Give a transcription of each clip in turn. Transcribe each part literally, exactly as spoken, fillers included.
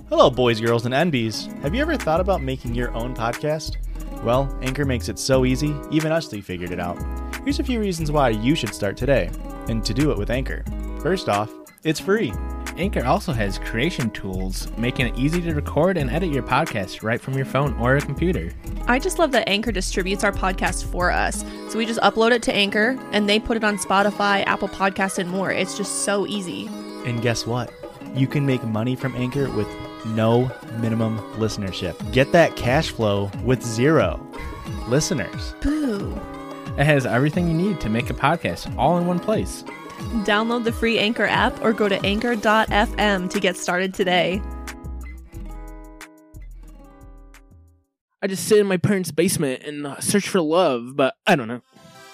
Hello, boys, girls, and N Bs. Have you ever thought about making your own podcast? Well, Anchor makes it so easy, even Usly figured it out. Here's a few reasons why you should start today, and to do it with Anchor. First off, it's free. Anchor also has creation tools, making it easy to record and edit your podcast right from your phone or a computer. I just love that Anchor distributes our podcast for us. So we just upload it to Anchor, and they put it on Spotify, Apple Podcasts, and more. It's just so easy. And guess what? You can make money from Anchor with no minimum listenership. Get that cash flow with zero listeners. Boo. It has everything you need to make a podcast all in one place. Download the free Anchor app or go to anchor dot f m to get started today. I just sit in my parents' basement and uh, search for love, but I don't know.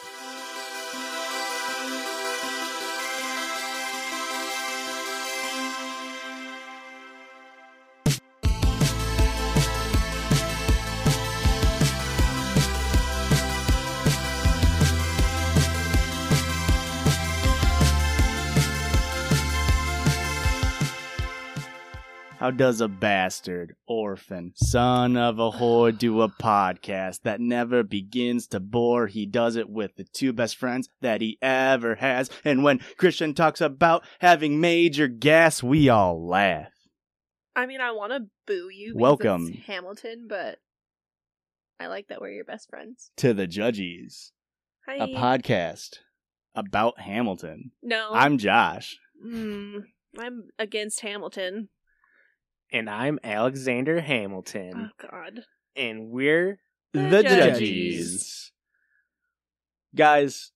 How does a bastard, orphan, son of a whore do a podcast that never begins to bore? He does it with the two best friends that he ever has. And when Christian talks about having major gas, we all laugh. I mean, I want to boo you because Welcome. it's Hamilton, but I like that we're your best friends. To the Judgies, Hi. a podcast about Hamilton. No. I'm Josh. Mm, I'm against Hamilton. And I'm Alexander Hamilton. Oh, God. And we're The The Judgies. Judgies. Guys,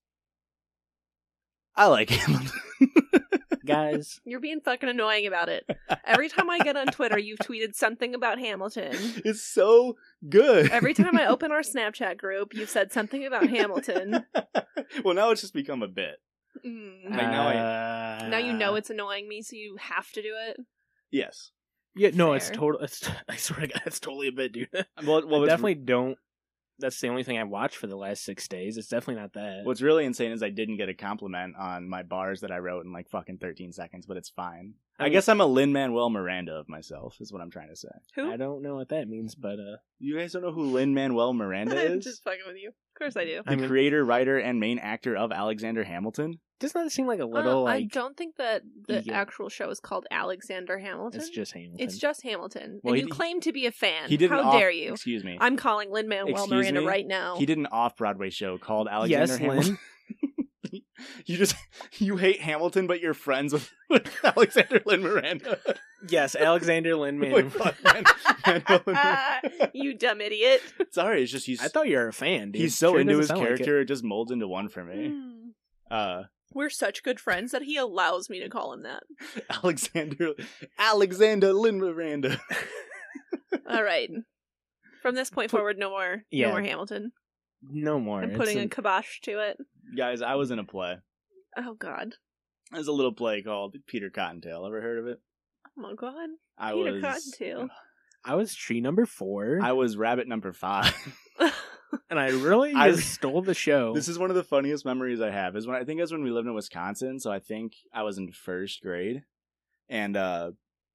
I like Hamilton. guys. You're being fucking annoying about it. Every time I get on Twitter, you've tweeted something about Hamilton. It's so good. Every time I open our Snapchat group, you've said something about Hamilton. Well, now it's just become a bit. Mm. Like, now I- Uh, Now you know it's annoying me, so you have to do it. Yes. Yeah, no, it's Fair. total. It's, I swear to God, it's totally a bit, dude. Well, well I what's, definitely don't. That's the only thing I watched for the last six days. It's definitely not that. what's really insane is I didn't get a compliment on my bars that I wrote in like fucking thirteen seconds, but it's fine. I, I mean- guess I'm a Lin-Manuel Miranda of myself, is what I'm trying to say. Who? I don't know what that means, but uh, You guys don't know who Lin-Manuel Miranda I'm is? just fucking with you. Of course I do. The I mean- creator, writer, and main actor of Alexander Hamilton? doesn't that seem like a Uh, little I like don't think that the Yeah. actual show is called Alexander Hamilton. it's just Hamilton? It's just Hamilton. Well, and he- you claim to be a fan. He did an How off- dare you? Excuse me. I'm calling Lin-Manuel Excuse Miranda me? right now. He did an off-Broadway show called Alexander yes, Hamilton. Lynn. You just you hate Hamilton, but you're friends with, with Alexander Lin Miranda. Yes, Alexander Lin. Like, Man. fuck, man. Manuel Lin Miranda. You dumb idiot. Sorry, it's just he's I thought you were a fan, dude. he's so Sure into doesn't his sound like character, it. it just molds into one for me. Hmm. Uh, We're such good friends that he allows me to call him that. Alexander Alexander Lin Miranda. All right. From this point forward, no more, Yeah. no more Hamilton. it. No more. I'm It's putting a- a kibosh to it. Guys, I was in a play. Oh God. There's a little play called Peter Cottontail. Ever heard of it? Oh my God. I Peter was Cottontail. I was tree number four, I was rabbit number five. and I really I- just stole the show. This is one of the funniest memories I have. Is when I think it was when we lived in Wisconsin, so I think I was in first grade, and uh,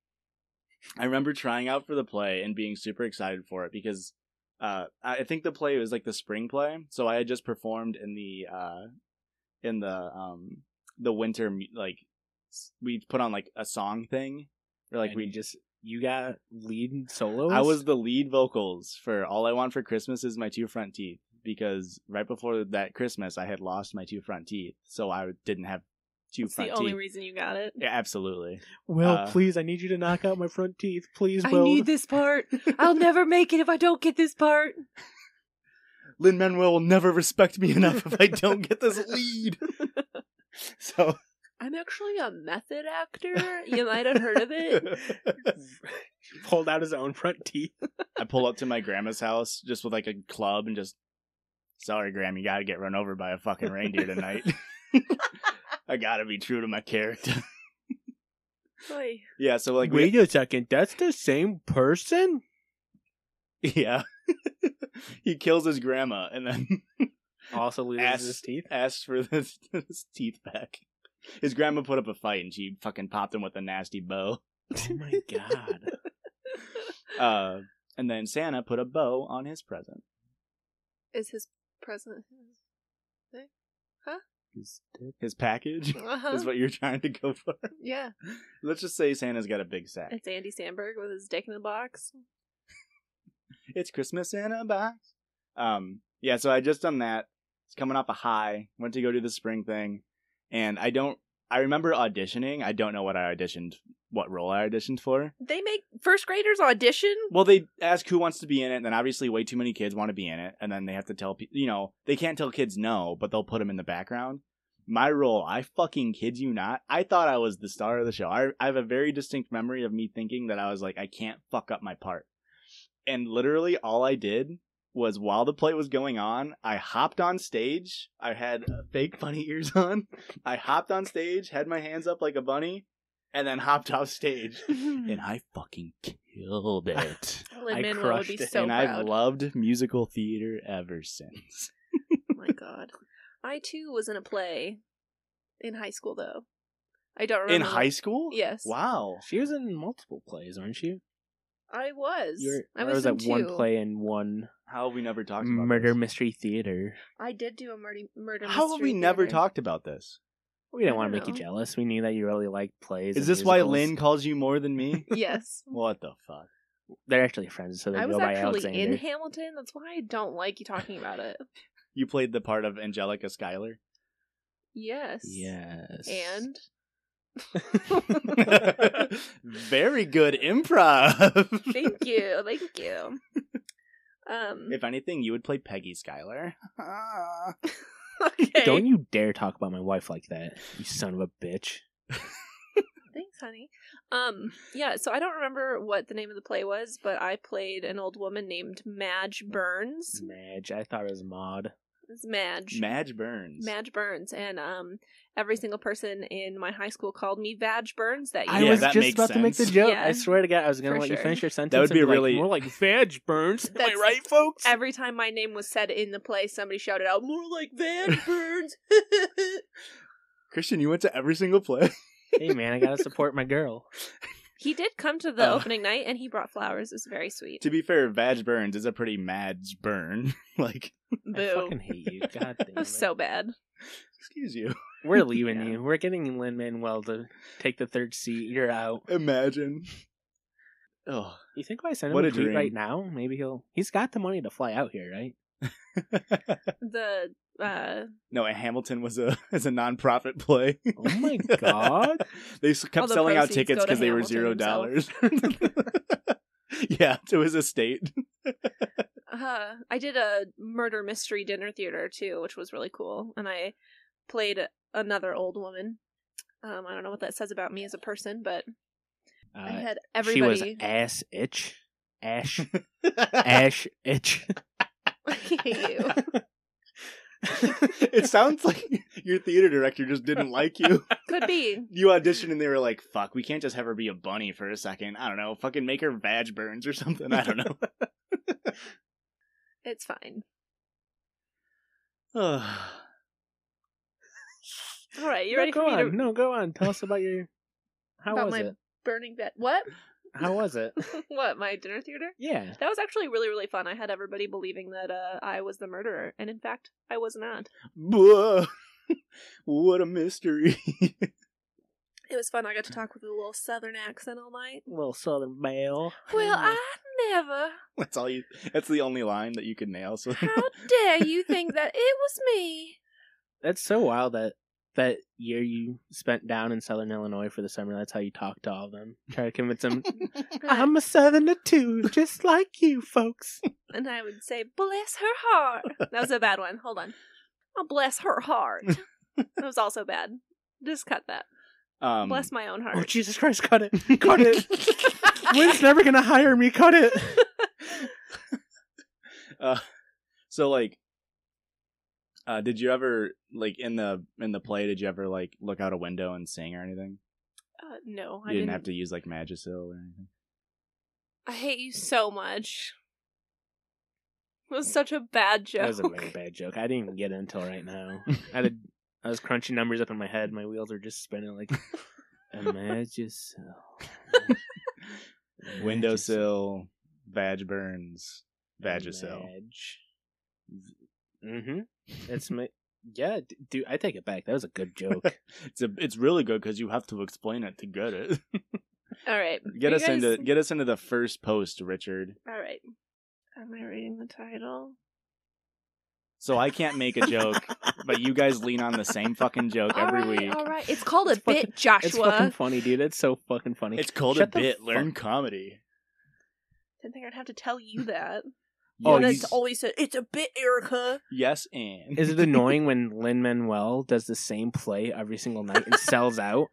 I remember trying out for the play and being super excited for it because uh, I think the play was like the spring play, so I had just performed in the uh, in the um, the winter mu- like s- we put on like a song thing, or like And we you just you got lead solos. I was the lead vocals for All I Want for Christmas Is My Two Front Teeth, because right before that Christmas I had lost my two front teeth, so I didn't have two It's the front only teeth. reason you got it. Yeah, absolutely. Well, uh, please, I need you to knock out my front teeth, please. I Will. need this part. I'll never make it if I don't get this part. Lin-Manuel will never respect me enough if I don't get this lead. So I'm actually a method actor. You might have heard of it. He pulled out his own front teeth. I pull up to my grandma's house just with like a club and just, sorry, Graham, you gotta get run over by a fucking reindeer tonight. I gotta be true to my character. Oy. Yeah, so like we, Wait a second, that's the same person? yeah, he kills his grandma and then Also loses asks, his teeth. asks for his, his teeth back. His grandma put up a fight and she fucking popped him with a nasty bow. Oh my god. Uh, and then Santa put a bow on his present. Is his present his thing? Huh? His, his package Uh-huh. is what you're trying to go for. Yeah. Let's just say Santa's got a big sack. It's Andy Samberg with his dick in the box. It's Christmas in a box. Um, yeah, so I just done that. It's coming off a high. Went to go do the spring thing. And I don't, I remember auditioning. I don't know what I auditioned, what role I auditioned for. They make first graders audition? Well, they ask who wants to be in it, and then obviously way too many kids want to be in it, and then they have to tell people, you know, they can't tell kids no, but they'll put them in the background. My role, I fucking kid you not, I thought I was the star of the show. I, I have a very distinct memory of me thinking that I was like, I can't fuck up my part. And literally all I did was while the play was going on, I hopped on stage. I had fake bunny ears on. I hopped on stage, had my hands up like a bunny, and then hopped off stage. And I fucking killed it. Lin-Manuel would be so and proud. I've loved musical theater ever since. Oh my god. I too was in a play in high school though. I don't remember. In high school? Yes. Wow. She was in multiple plays, weren't she? I was. You were, I or was, was in that two. one play in one How have we never talked about murder this? mystery theater? I did do a murder murder How have mystery we never theater. talked about this? We didn't I want to don't make you know. jealous. We knew that you really liked plays. Is and this why musicals. Lynn calls you more than me? Yes. What the fuck? They're actually friends, so they I go was by actually Alexander. in Hamilton. That's why I don't like you talking about it. You played the part of Angelica Schuyler? Yes. Yes. And Very good improv. thank you, thank you. Um. If anything, you would play Peggy Schuyler. Okay. Don't you dare talk about my wife like that, you son of a bitch. Thanks, honey. Um, yeah, so I don't remember what the name of the play was, but I played an old woman named Madge Burns. Madge, I thought it was Maud. It's Madge. Madge Burns. Madge Burns. And um, every single person in my high school called me Vag Burns that year. I Yeah, was that just makes about to make the sense. joke. Yeah. I swear to God, I was going to For let you sure. finish your sentence. That would and be like, really- more like Vag Burns. Am I That's- right, folks? Every time my name was said in the play, somebody shouted out, "More like Vag Burns." Christian, you went to every single play? Hey, man, I got to support my girl. He did come to the Uh. opening night, and he brought flowers. It was very sweet. To be fair, Madge Burns is a pretty Madge burn. Like, I Boo. fucking hate you. God damn It it. was so bad. excuse you. We're leaving Yeah. you. We're getting Lin-Manuel to take the third seat. You're out. Imagine. Oh. You think if I send him What a a tweet dream. right now, maybe he'll... He's got the money to fly out here, right? The uh, No, Hamilton was a is a non-profit play. Oh my god. They s- All kept the selling out proceeds tickets go to because they were Hamilton zero himself. dollars. Yeah, to his estate. uh, I did a murder mystery dinner theater too, which was really cool, and I played another old woman. Um, I don't know what that says about me as a person, but Uh, I had she was everybody. ass itch. Ash. Ash itch. I hate you. It sounds like your theater director just didn't like you. Could be. You auditioned and they were like, fuck, we can't just have her be a bunny for a second. I don't know. Fucking make her Vag Burns or something. I don't know. It's fine. Oh. All right, you no, ready go for me on. to No, go on. Tell us about your... How about was my it? burning vet? What? How was it? What? My dinner theater? Yeah. That was actually really, really fun. I had everybody believing that uh, I was the murderer, and in fact, I was not. Buh. What a mystery. It was fun. I got to talk with a little southern accent all night. Little Southern Belle. Well, I never. That's all you. That's the only line that you could nail. So How dare you think that it was me? That's so wild that that year you spent down in Southern Illinois for the summer, that's how you talk to all of them. Try to convince them, I'm a Southerner too, just like you folks. And I would say, bless her heart. That was a bad one. Hold on. Oh, bless her heart. That was also bad. Just cut that. um, Bless my own heart. Oh, Jesus Christ, cut it. Cut it. Wynn's never going to hire me. Cut it. uh, so like, uh, did you ever like in the in the play? Did you ever like look out a window and sing or anything? Uh, no, You I didn't, didn't. have to use like Magisil or anything. I hate you so much. It was such a bad joke. That was a very bad joke. I didn't even get it until right now. I had a, I was crunching numbers up in my head. My wheels were just spinning like a Magisil. Windowsill, Vag Burns. Vagisil. Vag. Mm-hmm. It's my... Yeah, d- dude, I take it back. That was a good joke. it's a, it's really good because you have to explain it to get it. All right. Get Are us you guys- into get us into the first post, Richard. All right. Am I reading the title? So I can't make a joke, but you guys lean on the same fucking joke All every right, week. all right. It's called It's a bit, fucking- Joshua. It's fucking funny, dude. It's so fucking funny. It's called Shut a the bit. fuck- Learn comedy. Didn't think I'd have to tell you that. Oh, And you- it's always said, it's a bit, Erica. Yes, and Is it annoying when Lin-Manuel does the same play every single night and sells out?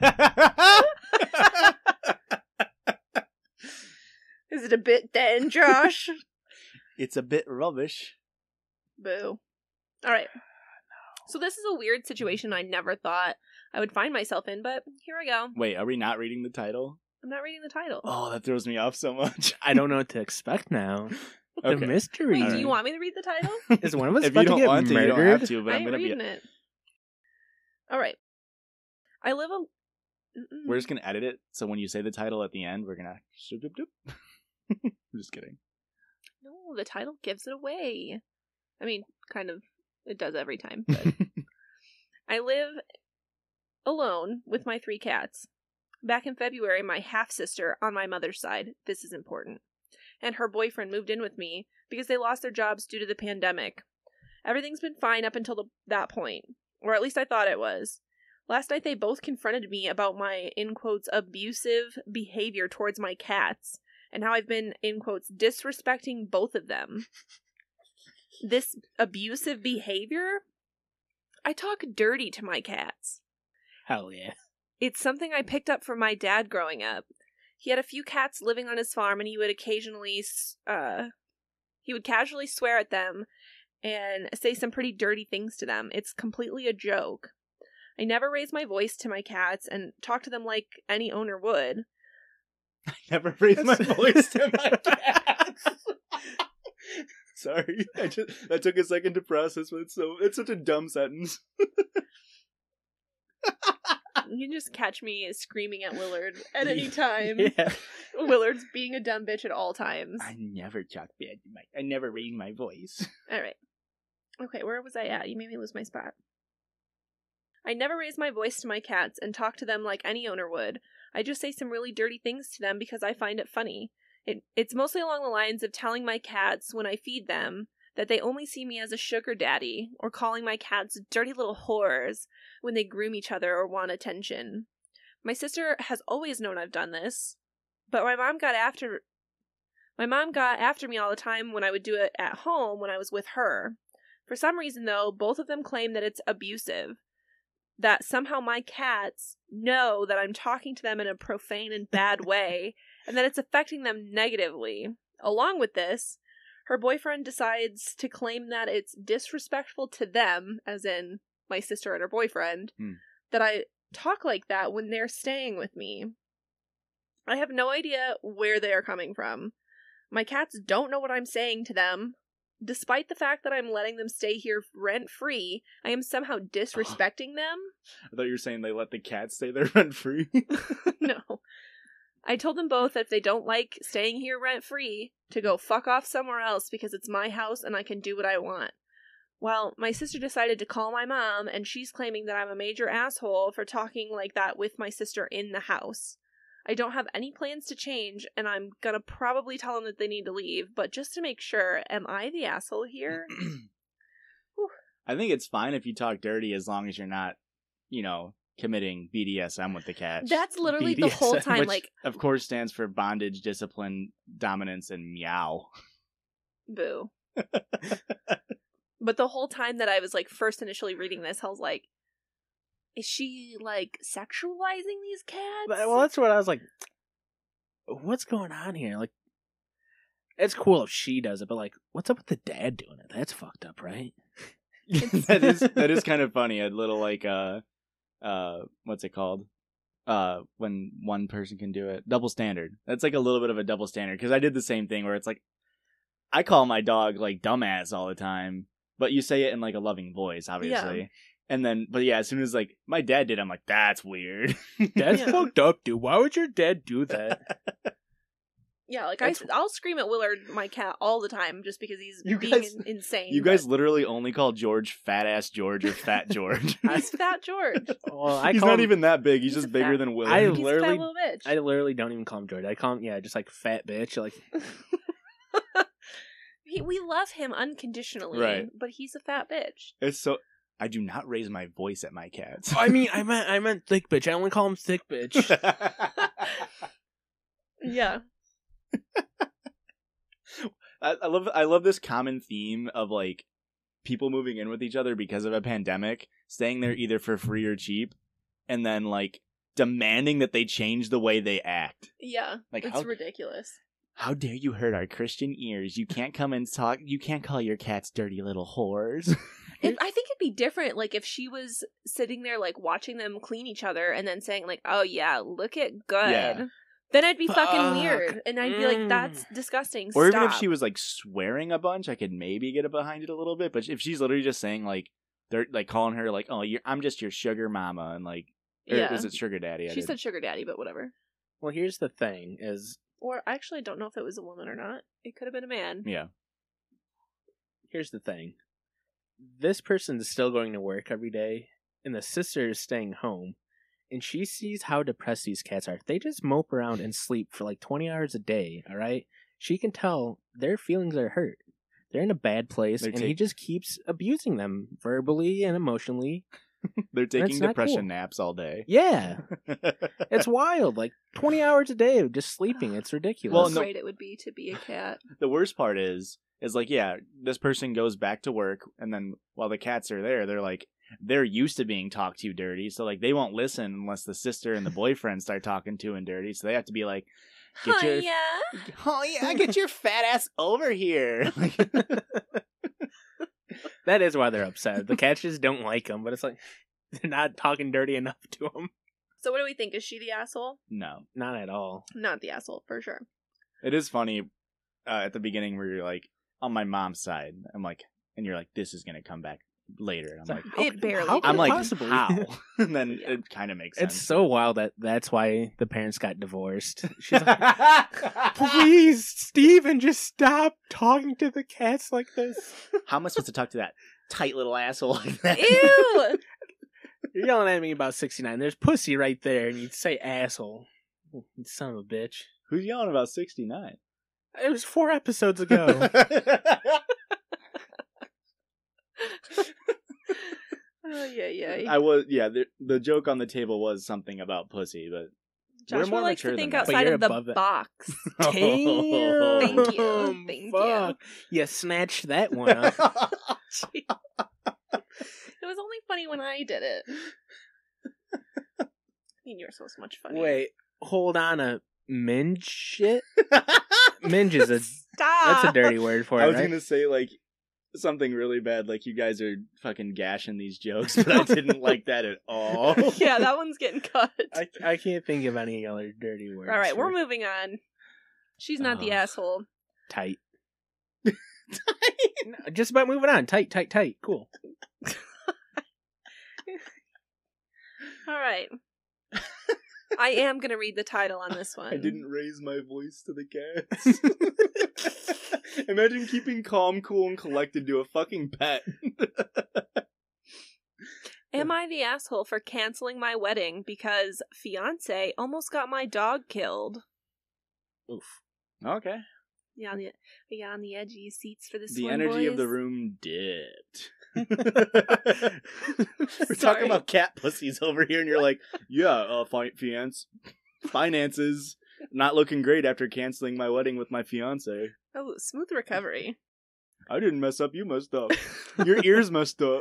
Is it a bit then, Josh? It's a bit rubbish. Boo. All right. So this is a weird situation I never thought I would find myself in, but here I go. Wait, are we not reading the title? I'm not reading the title. Oh, that throws me off so much. I don't know what to expect now. The Okay. mystery. Wait, do alright. you want me to read the title? Is one of us If about you to don't get want to, you don't murdered? have to. But I I'm ain't gonna be. reading it. All right. I live a. Mm-mm. We're just gonna edit it, so when you say the title at the end, we're gonna. Shoop, doop, doop. I'm just kidding. No, the title gives it away. I mean, kind of. It does every time. But I live alone with my three cats. Back in February, my half-sister on my mother's side, this is important, and her boyfriend moved in with me because they lost their jobs due to the pandemic. Everything's been fine up until the, that point, or at least I thought it was. Last night they both confronted me about my, in quotes, abusive behavior towards my cats, and how I've been, in quotes, disrespecting both of them. This abusive behavior? I talk dirty to my cats. Hell yeah. It's something I picked up from my dad growing up. He had a few cats living on his farm, and he would occasionally, uh, he would casually swear at them and say some pretty dirty things to them. It's completely a joke. I never raise my voice to my cats and talk to them like any owner would. I never raised my voice to my cats. Sorry, I just that took a second to process, but it's so it's such a dumb sentence. You can just catch me screaming at Willard at any time. Yeah. Willard's being a dumb bitch at all times. I never talk bad. to my I never raised my voice. All right. Okay, where was I at? You made me lose my spot. I never raise my voice to my cats and talk to them like any owner would. I just say some really dirty things to them because I find it funny. It, it's mostly along the lines of telling my cats when I feed them that they only see me as a sugar daddy, or calling my cats dirty little whores when they groom each other or want attention. My sister has always known I've done this, but my mom got after my mom got after me all the time when I would do it at home when I was with her. For some reason, though, both of them claim that it's abusive. That somehow my cats know that I'm talking to them in a profane and bad way, and that it's affecting them negatively. Along with this, her boyfriend decides to claim that it's disrespectful to them, as in my sister and her boyfriend, Hmm. that I talk like that when they're staying with me. I have no idea where they are coming from. My cats don't know what I'm saying to them. Despite the fact that I'm letting them stay here rent-free, I am somehow disrespecting them. I thought you were saying they let the cat stay there rent free. No. I told them both that if they don't like staying here rent-free, to go fuck off somewhere else because it's my house and I can do what I want. Well, my sister decided to call my mom, and she's claiming that I'm a major asshole for talking like that with my sister in the house. I don't have any plans to change, and I'm gonna probably tell them that they need to leave, but just to make sure, am I the asshole here? I think it's fine if you talk dirty as long as you're not, you know, committing B D S M with the cat. That's literally the B D S M, whole time, Which, like, of course, stands for bondage, discipline, dominance, and meow. boo. But the whole time that I was, like, first initially reading this, I was like, is she, like, sexualizing these cats? But- well, that's what I was like. What's going on here? Like, it's cool if she does it, but like, what's up with the dad doing it? That's fucked up, right? that is that is kind of funny. A little like uh uh what's it called? Uh when one person can do it. Double standard. That's like a little bit of a double standard because I did the same thing where it's like I call my dog like dumbass all the time, but you say it in like a loving voice, obviously. Yeah. And then, but yeah, as soon as like my dad did, I'm like, that's weird. That's Yeah. fucked up, dude. Why would your dad do that? Yeah, like I, That's- I'll scream at Willard, my cat, all the time just because he's You being guys- in- insane. You guys but literally only call George Fat Ass George or Fat George. he's Fat George. Well, I He's call not him, even that big. He's, He's just a bigger fat- than Willard. I He's a fat literally- little bitch. I literally don't even call him George. I call him, yeah, just like fat bitch. Like, he, we love him unconditionally, Right. but he's a fat bitch. It's so. I do not raise my voice at my cats. I mean, I meant, I meant thick bitch. I only call him thick bitch. Yeah. I, I love. I love this common theme of like people moving in with each other because of a pandemic, staying there either for free or cheap, and then like demanding that they change the way they act. Yeah. Like, it's how- ridiculous. How dare you hurt our Christian ears? You can't come and talk. You can't call your cats dirty little whores. If, I think it'd be different, like, if she was sitting there, like, watching them clean each other and then saying, like, oh, yeah, look it good. Yeah. Then I'd be fucking Fuck. weird. And I'd be like, Mm. that's disgusting. Or Stop. even if she was like swearing a bunch, I could maybe get it behind it a little bit. But if she's literally just saying like, they're like calling her like, "Oh, you're, I'm just your sugar mama," and like, or Yeah. is it sugar daddy? I She did. said sugar daddy, but whatever. Well, here's the thing: is Or I actually don't know if it was a woman or not. It could have been a man. yeah. here's the thing: this person is still going to work every day, and the sister is staying home, and she sees how depressed these cats are. They just mope around and sleep for like twenty hours a day. All right, she can tell their feelings are hurt. They're in a bad place, They're and he take- just keeps abusing them verbally and emotionally. They're taking not depression cool. naps all day. Yeah, it's wild. Like twenty hours a day of just sleeping. It's ridiculous. Well, How no- great it would be to be a cat. The worst part is, is like, yeah, this person goes back to work, and then while the cats are there, they're like, they're used to being talked to dirty, so like they won't listen unless the sister and the boyfriend start talking to and dirty. So they have to be like, get Huh, your, yeah. oh yeah, get your fat ass over here. that is why they're upset. The cats just don't like him, but it's like they're not talking dirty enough to him. So what do we think? Is she the asshole? No, Not at all. Not the asshole, for sure. it is funny uh, at the beginning where you're like, on my mom's side, I'm like, and you're like, this is gonna come back later, and I'm like, It could- barely how did. could I'm it like, possibly? how? And then Yeah. it kind of makes sense. It's so wild that that's why the parents got divorced. She's like, please, Steven, just stop talking to the cats like this. How am I supposed to talk to that tight little asshole like that? Ew! You're yelling at me about sixty-nine. There's pussy right there, and you say asshole. You son of a bitch. Who's yelling about sixty-nine? It was four episodes ago. Oh, yeah, yeah. I was, yeah. The, the joke on the table was something about pussy, but we're Joshua more likes mature to than think that. But outside you're of the above that. box. Damn. Thank you. Thank Fuck. You snatched that one up. It was only funny when I did it. I mean, you're so much funnier. Wait, hold on a minge shit? Minge is a Stop! that's a dirty word for it, I was right? gonna say like something really bad, like you guys are fucking gashing these jokes, but I didn't like that at all. Yeah, that one's getting cut. I, I can't think of any other dirty words. All right, for we're moving on. She's not the Ugh. asshole. tight. No, just about moving on. Tight, tight, tight. Cool. All right. I am going to read the title on this one. I didn't raise my voice to the cats. Imagine keeping calm, cool, and collected to a fucking pet. Am I the asshole for canceling my wedding because fiance almost got my dog killed? Oof. Okay. Yeah, on the yeah on the edgy seats for this The one, energy of boys? the room dipped. We're Sorry. talking about cat pussies over here, and you're like, yeah, uh, fi- fiance, finances not looking great after canceling my wedding with my fiance. Oh, smooth recovery. I didn't mess up, you messed up. Your ears messed up.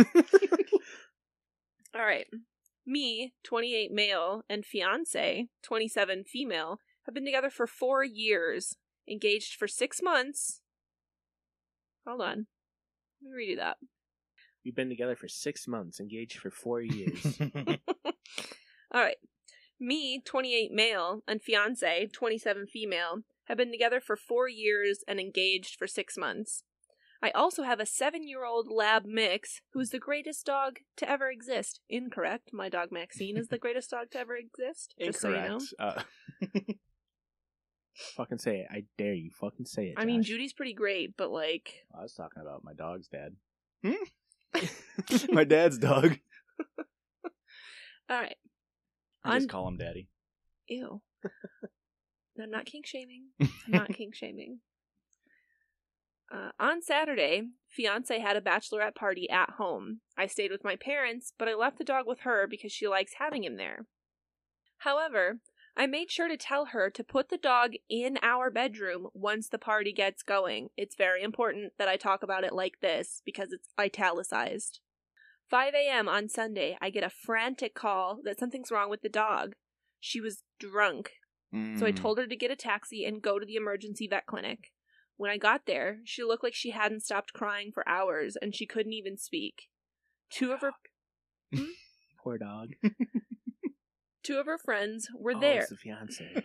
All right. Me, twenty-eight male, and fiance, twenty-seven female, have been together for four years, engaged for six months. Hold on. Let me redo that. We've been together for six months, engaged for four years. All right. Me, twenty-eight male, and fiance, twenty-seven female, have been together for four years and engaged for six months. I also have a seven-year-old lab mix who is the greatest dog to ever exist. Incorrect. My dog Maxine is the greatest dog to ever exist. Just so you know. Incorrect. Uh, Fucking say it. I dare you. Fucking say it. I mean, Josh. Judy's pretty great, but like, I was talking about my dog's dad. My dad's dog. all right. I just On- call him daddy. Ew. I'm not kink shaming. I'm not kink shaming. Uh, on Saturday, fiance had a bachelorette party at home. I stayed with my parents, but I left the dog with her because she likes having him there. However, I made sure to tell her to put the dog in our bedroom once the party gets going. It's very important that I talk about it like this because it's italicized. five a.m. on Sunday, I get a frantic call that something's wrong with the dog. She was drunk, Mm. so I told her to get a taxi and go to the emergency vet clinic. When I got there, she looked like she hadn't stopped crying for hours and she couldn't even speak. Two of her Poor dog. two of her friends were Oh, there. it's the fiance.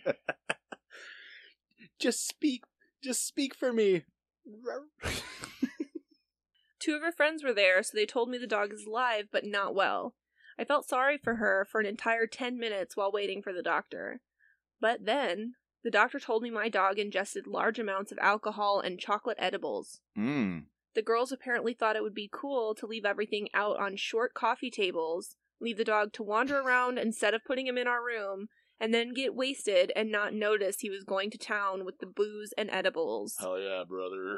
Just speak. Just speak for me. Two of her friends were there, so they told me the dog is alive but not well. I felt sorry for her for an entire ten minutes while waiting for the doctor. But then, the doctor told me my dog ingested large amounts of alcohol and chocolate edibles. Mm. The girls apparently thought it would be cool to leave everything out on short coffee tables, leave the dog to wander around instead of putting him in our room, and then get wasted and not notice he was going to town with the booze and edibles. Hell yeah, brother.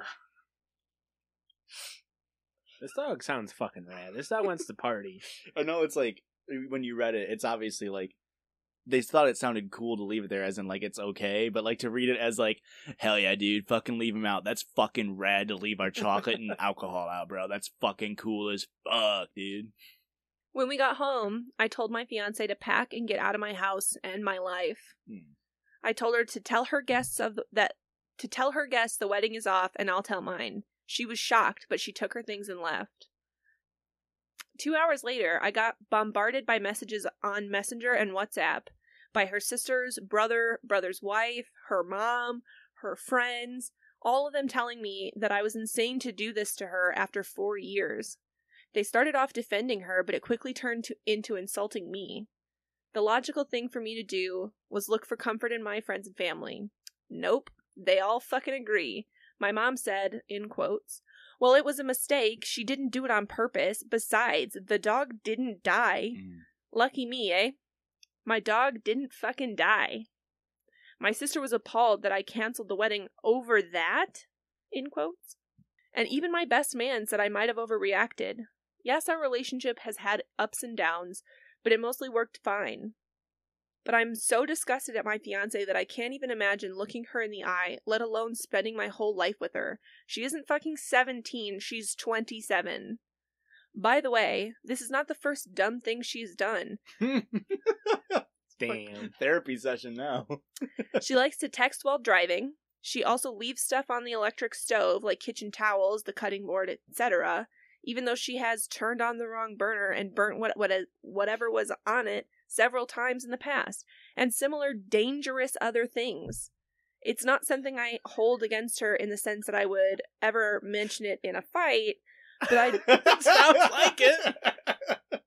This dog sounds fucking rad. This dog wants to party. I know it's like, when you read it, it's obviously like, they thought it sounded cool to leave it there as in like it's okay, but like to read it as like, hell yeah, dude, fucking leave him out. That's fucking rad to leave our chocolate and alcohol out, bro. That's fucking cool as fuck, dude. When we got home, I told my fiance to pack and get out of my house and my life. Hmm. I told her to tell her guests of the, that to tell her guests the wedding is off and I'll tell mine. She was shocked, but she took her things and left. Two hours later, I got bombarded by messages on Messenger and WhatsApp by her sister's brother, brother's wife, her mom, her friends, all of them telling me that I was insane to do this to her after four years. They started off defending her, but it quickly turned to, into insulting me. The logical thing for me to do was look for comfort in my friends and family. Nope, they all fucking agree. My mom said, in quotes, well, it was a mistake. She didn't do it on purpose. Besides, the dog didn't die. Mm. Lucky me, eh? My dog didn't fucking die. My sister was appalled that I canceled the wedding over that, in quotes. And even my best man said I might have overreacted. Yes, our relationship has had ups and downs, but it mostly worked fine. But I'm so disgusted at my fiance that I can't even imagine looking her in the eye, let alone spending my whole life with her. She isn't fucking seventeen, she's twenty-seven. By the way, this is not the first dumb thing she's done. Damn. Therapy session now. She likes to text while driving. She also leaves stuff on the electric stove, like kitchen towels, the cutting board, et cetera, even though she has turned on the wrong burner and burnt what, what whatever was on it several times in the past, and similar dangerous other things. It's not something I hold against her in the sense that I would ever mention it in a fight, but I... It sounds like it.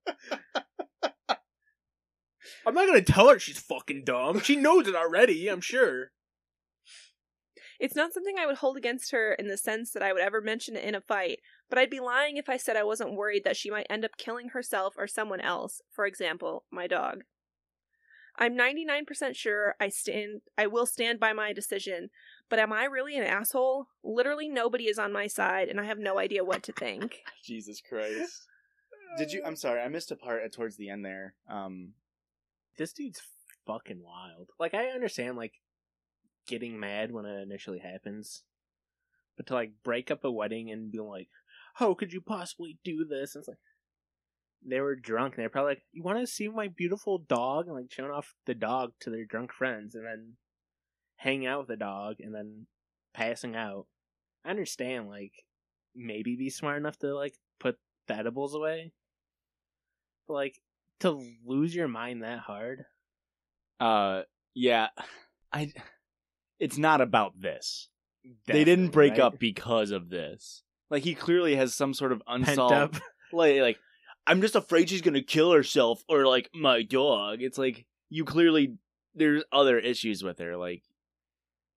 I'm not gonna tell her she's fucking dumb. She knows it already, I'm sure. It's not something I would hold against her in the sense that I would ever mention it in a fight, but I'd be lying if I said I wasn't worried that she might end up killing herself or someone else, for example, my dog. I'm ninety-nine percent sure I stand I will stand by my decision, but am I really an asshole? Literally nobody is on my side, and I have no idea what to think. Jesus Christ. Did you? I'm sorry, I missed a part at, towards the end there. Um, This dude's fucking wild. Like, I understand, like, getting mad when it initially happens, but to, like, break up a wedding and be like, how could you possibly do this? And it's like, they were drunk, and they're probably like, you want to see my beautiful dog? And, like, showing off the dog to their drunk friends, and then hang out with the dog, and then passing out. I understand, like, maybe be smart enough to, like, put the edibles away. But, like, to lose your mind that hard? uh, yeah, I. It's not about this. They Definitely, didn't break right? up because of this. Like, he clearly has some sort of Pent unsolved... up. Like, like, I'm just afraid she's gonna kill herself, or, like, my dog. It's like, you clearly... There's other issues with her, like...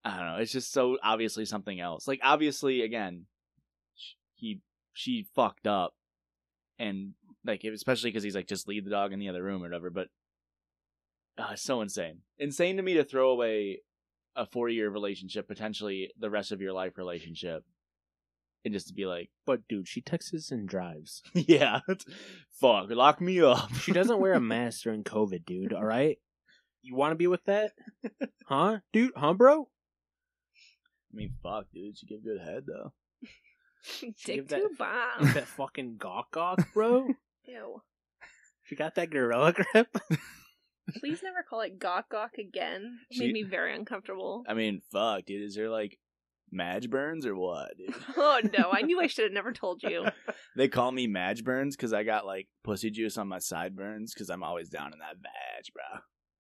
I don't know. It's just so obviously something else. Like, obviously, again, he she fucked up, and like, especially because he's like, just leave the dog in the other room or whatever. But uh, it's so insane, insane to me to throw away a four year relationship, potentially the rest of your life relationship, and just to be like, But dude, she texts and drives. yeah, fuck, lock me up. She doesn't wear a mask during COVID, dude. All right, you want to be with that, huh, dude? Huh, bro? I mean, fuck, dude. She give good head though. She give Dick that- to bomb. That fucking gawk gawk, bro. Ew. She got that gorilla grip. Please never call it gawk gawk again. It She- made me very uncomfortable. I mean, fuck, dude. Is there like Madge Burns or what, dude? Oh no, I knew I should have never told you. They call me Madge Burns because I got like pussy juice on my sideburns because I'm always down in that badge, bro.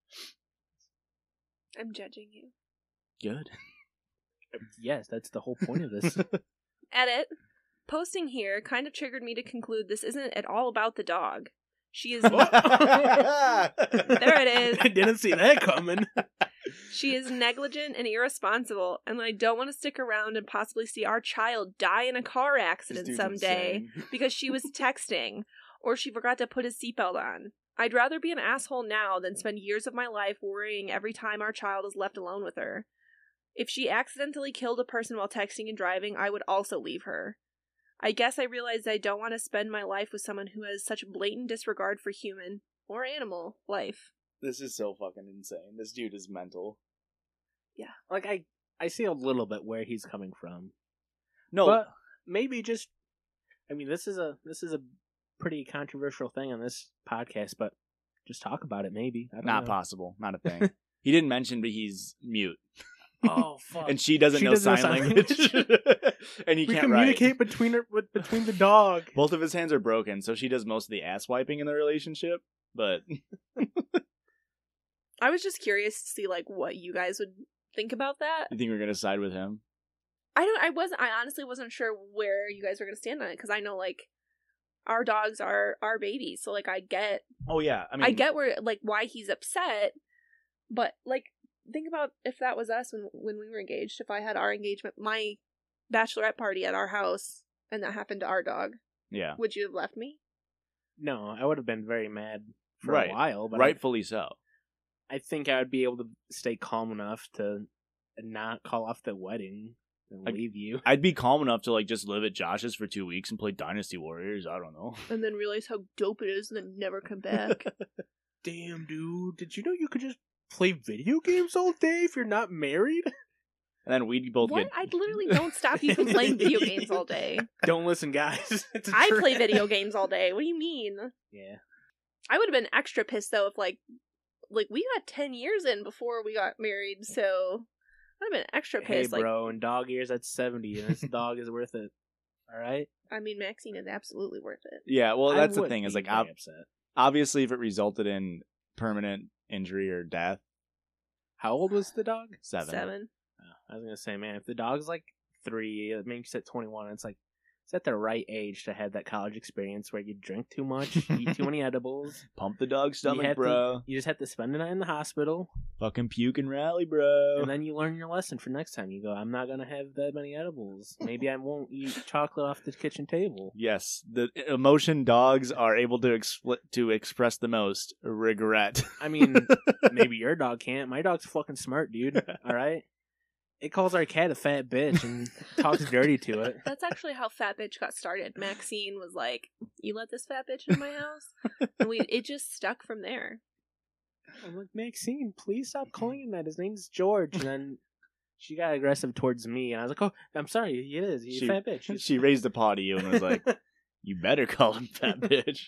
I'm judging you. Good. Yes, that's the whole point of this. Edit. Posting here kind of triggered me to conclude this isn't at all about the dog. She is There it is. I didn't see that coming. She is negligent and irresponsible, and I don't want to stick around and possibly see our child die in a car accident someday because she was texting or she forgot to put his seatbelt on. I'd rather be an asshole now than spend years of my life worrying every time our child is left alone with her. If she accidentally killed a person while texting and driving, I would also leave her. I guess I realized I don't want to spend my life with someone who has such blatant disregard for human or animal life. This is so fucking insane. This dude is mental. Like I, I see a little bit where he's coming from, No, but maybe just. I mean, this is a this is a pretty controversial thing on this podcast, but just talk about it. Maybe I don't not know. possible. Not a thing. He didn't mention, but he's mute, Oh fuck! and she doesn't She know doesn't sign know sign language, and he we can't communicate write. between her with, between the dog. Both of his hands are broken, so she does most of the ass wiping in the relationship. But I was just curious to see like what you guys would think about that. you think we're gonna side with him? I don't. I wasn't. I honestly wasn't sure where you guys were going to stand on it because I know like our dogs are our babies, so like I get, Oh yeah, I mean, I get where like why he's upset, but like think about if that was us when when we were engaged. If I had our engagement, my bachelorette party at our house, and that happened to our dog, yeah, would you have left me? No, I would have been very mad for Right. a while, but rightfully so. I, I think I would be able to stay calm enough to not call off the wedding and Like- leave you. I'd be calm enough to like just live at Josh's for two weeks and play Dynasty Warriors. I don't know. And then realize how dope it is, and then never come back. Damn, dude! Did you know you could just play video games all day if you're not married? And then we'd both What? get. I literally don't stop you from playing video games all day. Don't listen, guys. It's a I trap. play video games all day. What do you mean? Yeah. I would have been extra pissed though if like like we got ten years in before we got married, so I'd have been extra Hey, pissed. like bro, in dog years, that's seventy, and this dog is worth it. All right. I mean, Maxine is absolutely worth it. Yeah, well, I that's the would thing. Is be like very ob- upset. obviously, if it resulted in permanent injury or death, How old was the dog? seven. Seven. Oh, I was gonna say, man, if the dog's like three, it makes it twenty-one. It's like it's at the right age to have that college experience where you drink too much, eat too many edibles. Pump the dog's You stomach, have to- bro. You just have to spend the night in the hospital, Fucking puke and rally, bro. and then you learn your lesson for next time. You go, I'm not gonna have that many edibles. Maybe I won't eat chocolate off the kitchen table. Yes, the emotion dogs are able to expl- to express the most: regret. I mean, maybe your dog can't. My dog's fucking smart, dude. All right. It calls our cat a fat bitch and talks dirty to it. That's actually how Fat Bitch got started. Maxine was like, "You let this fat bitch in my house," and we it just stuck from there. I'm like, Maxine, please stop calling him that. His name's George. And then she got aggressive towards me, and I was like, oh, I'm sorry, it is. He's She- a fat bitch. He's- She raised a paw to you and was like, "You better call him fat bitch."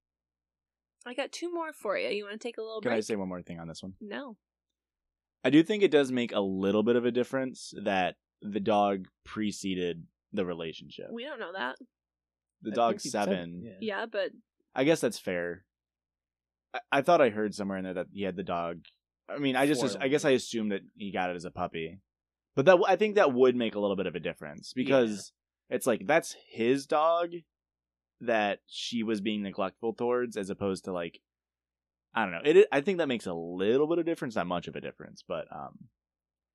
I got two more for you. You want to take a little Can break? I say one more thing on this one? No. I do think it does make a little bit of a difference that the dog preceded the relationship. We don't know that. The I dog's think he said- seven. yeah. Yeah, but I guess that's fair. I, I thought I heard somewhere in there that he had the dog. I mean, I just, For I guess I assumed that he got it as a puppy, but that I think that would make a little bit of a difference because it's like that's his dog that she was being neglectful towards, as opposed to like, I don't know. It. I think that makes a little bit of difference, not much of a difference, but um,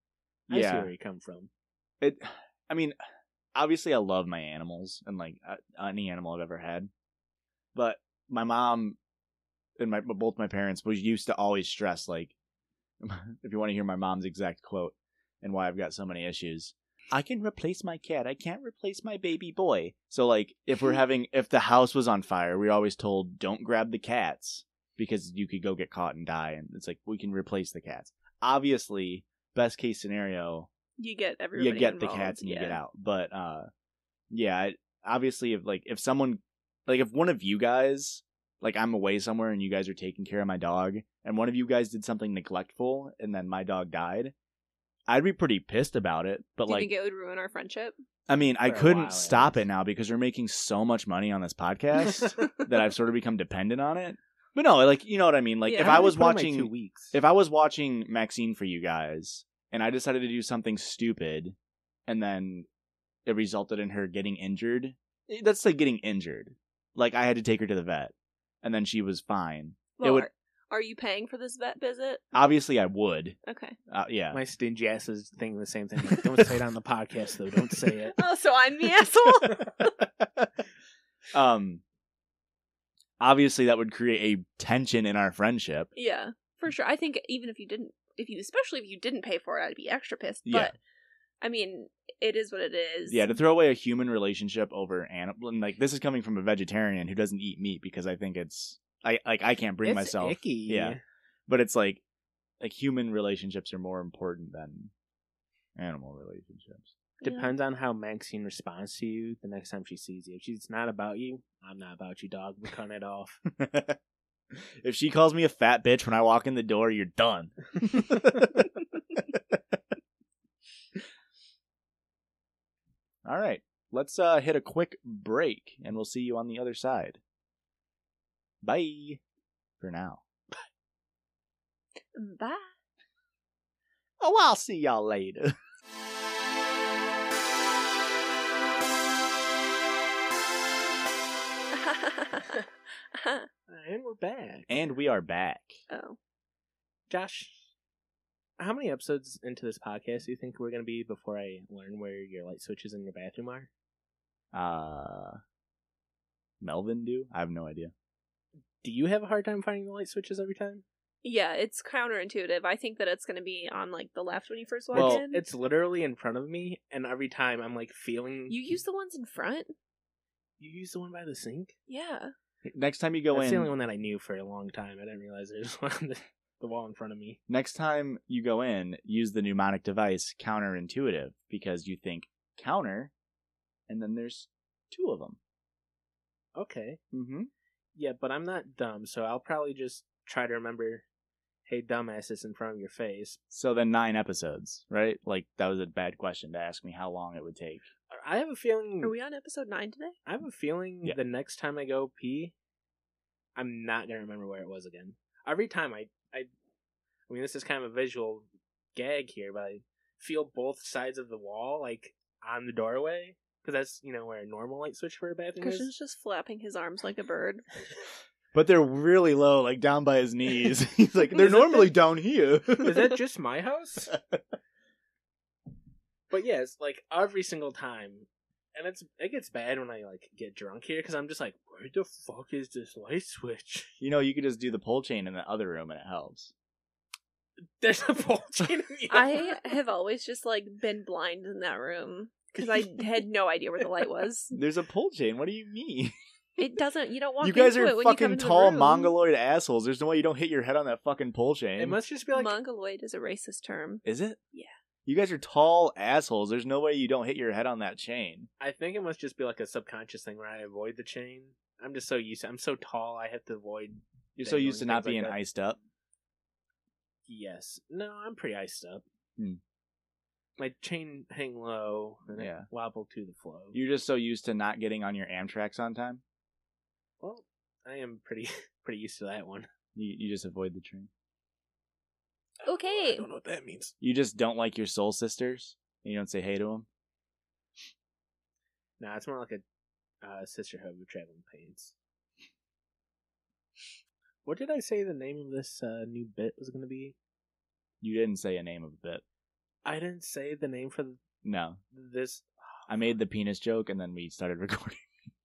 I see Yeah. where you come from. It. I mean, obviously, I love my animals and like uh, any animal I've ever had, but my mom and my both my parents was used to always stress like, if you want to hear my mom's exact quote and why I've got so many issues. I can replace my cat. I can't replace my baby boy. So like if we're having if the house was on fire, we're always told don't grab the cats because you could go get caught and die, and it's like we can replace the cats. Obviously, best case scenario, You get everybody you get involved. the cats and yeah. you get out. But uh yeah, I- obviously if like if someone like if one of you guys like I'm away somewhere and you guys are taking care of my dog and one of you guys did something neglectful and then my dog died, I'd be pretty pissed about it. But Do you like think it would ruin our friendship? I mean, I For a couldn't while, at stop least. it now because we're making so much money on this podcast that I've sort of become dependent on it. But no, like you know what I mean. Like Yeah. if How I did was they put in, like, watching, two weeks. if I was watching Maxine for you guys, and I decided to do something stupid, and then it resulted in her getting injured. That's like getting injured. Like I had to take her to the vet, and then she was fine. Well, would- are, are you paying for this vet visit? Obviously, I would. Okay. Uh, yeah. My stingy ass is thinking the same thing. Like, don't say it on the podcast, though. Don't say it. Oh, so I'm the asshole? um. Obviously, that would create a tension in our friendship. Yeah, for sure. I think even if you didn't, if you, especially if you didn't pay for it, I'd be extra pissed. Yeah. But, I mean, it is what it is. Yeah, to throw away a human relationship over animal, and like this is coming from a vegetarian who doesn't eat meat because I think it's I like I can't bring It's myself. icky. Yeah, but it's like like human relationships are more important than animal relationships. Yeah. Depends on how Maxine responds to you the next time she sees you. If she's not about you, I'm not about you, dog. We're cutting it off. If she calls me a fat bitch when I walk in the door, you're done. All right, let's uh, hit a quick break, and we'll see you on the other side. Bye. For now. Bye. Oh, I'll see y'all later. And we're back. And we are back. Oh. Josh, how many episodes into this podcast do you think we're going to be before I learn where your light switches in your bathroom are? Uh, Melvin do? I have no idea. Do you have a hard time finding the light switches every time? Yeah, it's counterintuitive. I think that it's going to be on like the left when you first walk Well, in. it's literally in front of me, and every time I'm like feeling. You use the ones in front? You use the one by the sink? Yeah. Next time you go That's in, the only one that I knew for a long time. I didn't realize there's one on the, the wall in front of me. next time you go in, use the mnemonic device counterintuitive because you think counter, and then there's two of them. Okay. Mm-hmm. Yeah, but I'm not dumb, so I'll probably just try to remember, hey, dumbass, it's in front of your face. So then nine episodes, right? Like that was a bad question to ask me how long it would take. I have a feeling. Are we on episode nine today? I have a feeling Yeah. the next time I go pee, I'm not gonna remember where it was again. Every time I, I, I mean, this is kind of a visual gag here, but I feel both sides of the wall, like on the doorway, because that's you know where a normal light switch for a bathroom Christian's is. just flapping his arms like a bird. But they're really low, like down by his knees. He's like, they're Is it normally that- down here. Is that just my house? But yeah, it's like every single time, and it's it gets bad when I like get drunk here because I'm just like, where the fuck is this light switch? You know, you could just do the pull chain in the other room and it helps. There's a pole chain in the I have always just like been blind in that room because I had no idea where the light was. There's a pull chain. What do you mean? It doesn't. You don't walk You guys into are it when you come fucking into the tall room. mongoloid assholes. There's no way you don't hit your head on that fucking pull chain. It must just be like Mongoloid is a racist term. Is it? Yeah. You guys are tall assholes. There's no way you don't hit your head on that chain. I think it must just be like a subconscious thing where I avoid the chain. I'm just so used to I'm so tall I have to avoid You're so used to things not like being that. iced up. Yes. No, I'm pretty iced up. Hmm. My chain hang low and Yeah. I wobble to the flow. You're just so used to not getting on your Amtrak's on time. Well, I am pretty pretty used to that one. You you just avoid the train. Okay. I don't know what that means. You just don't like your soul sisters. And you don't say hey to them. Nah, it's more like a uh, sisterhood of traveling pains. What did I say the name of this uh, new bit was going to be? You didn't say a name of a bit. I didn't say the name for No. this. I made the penis joke and then we started recording.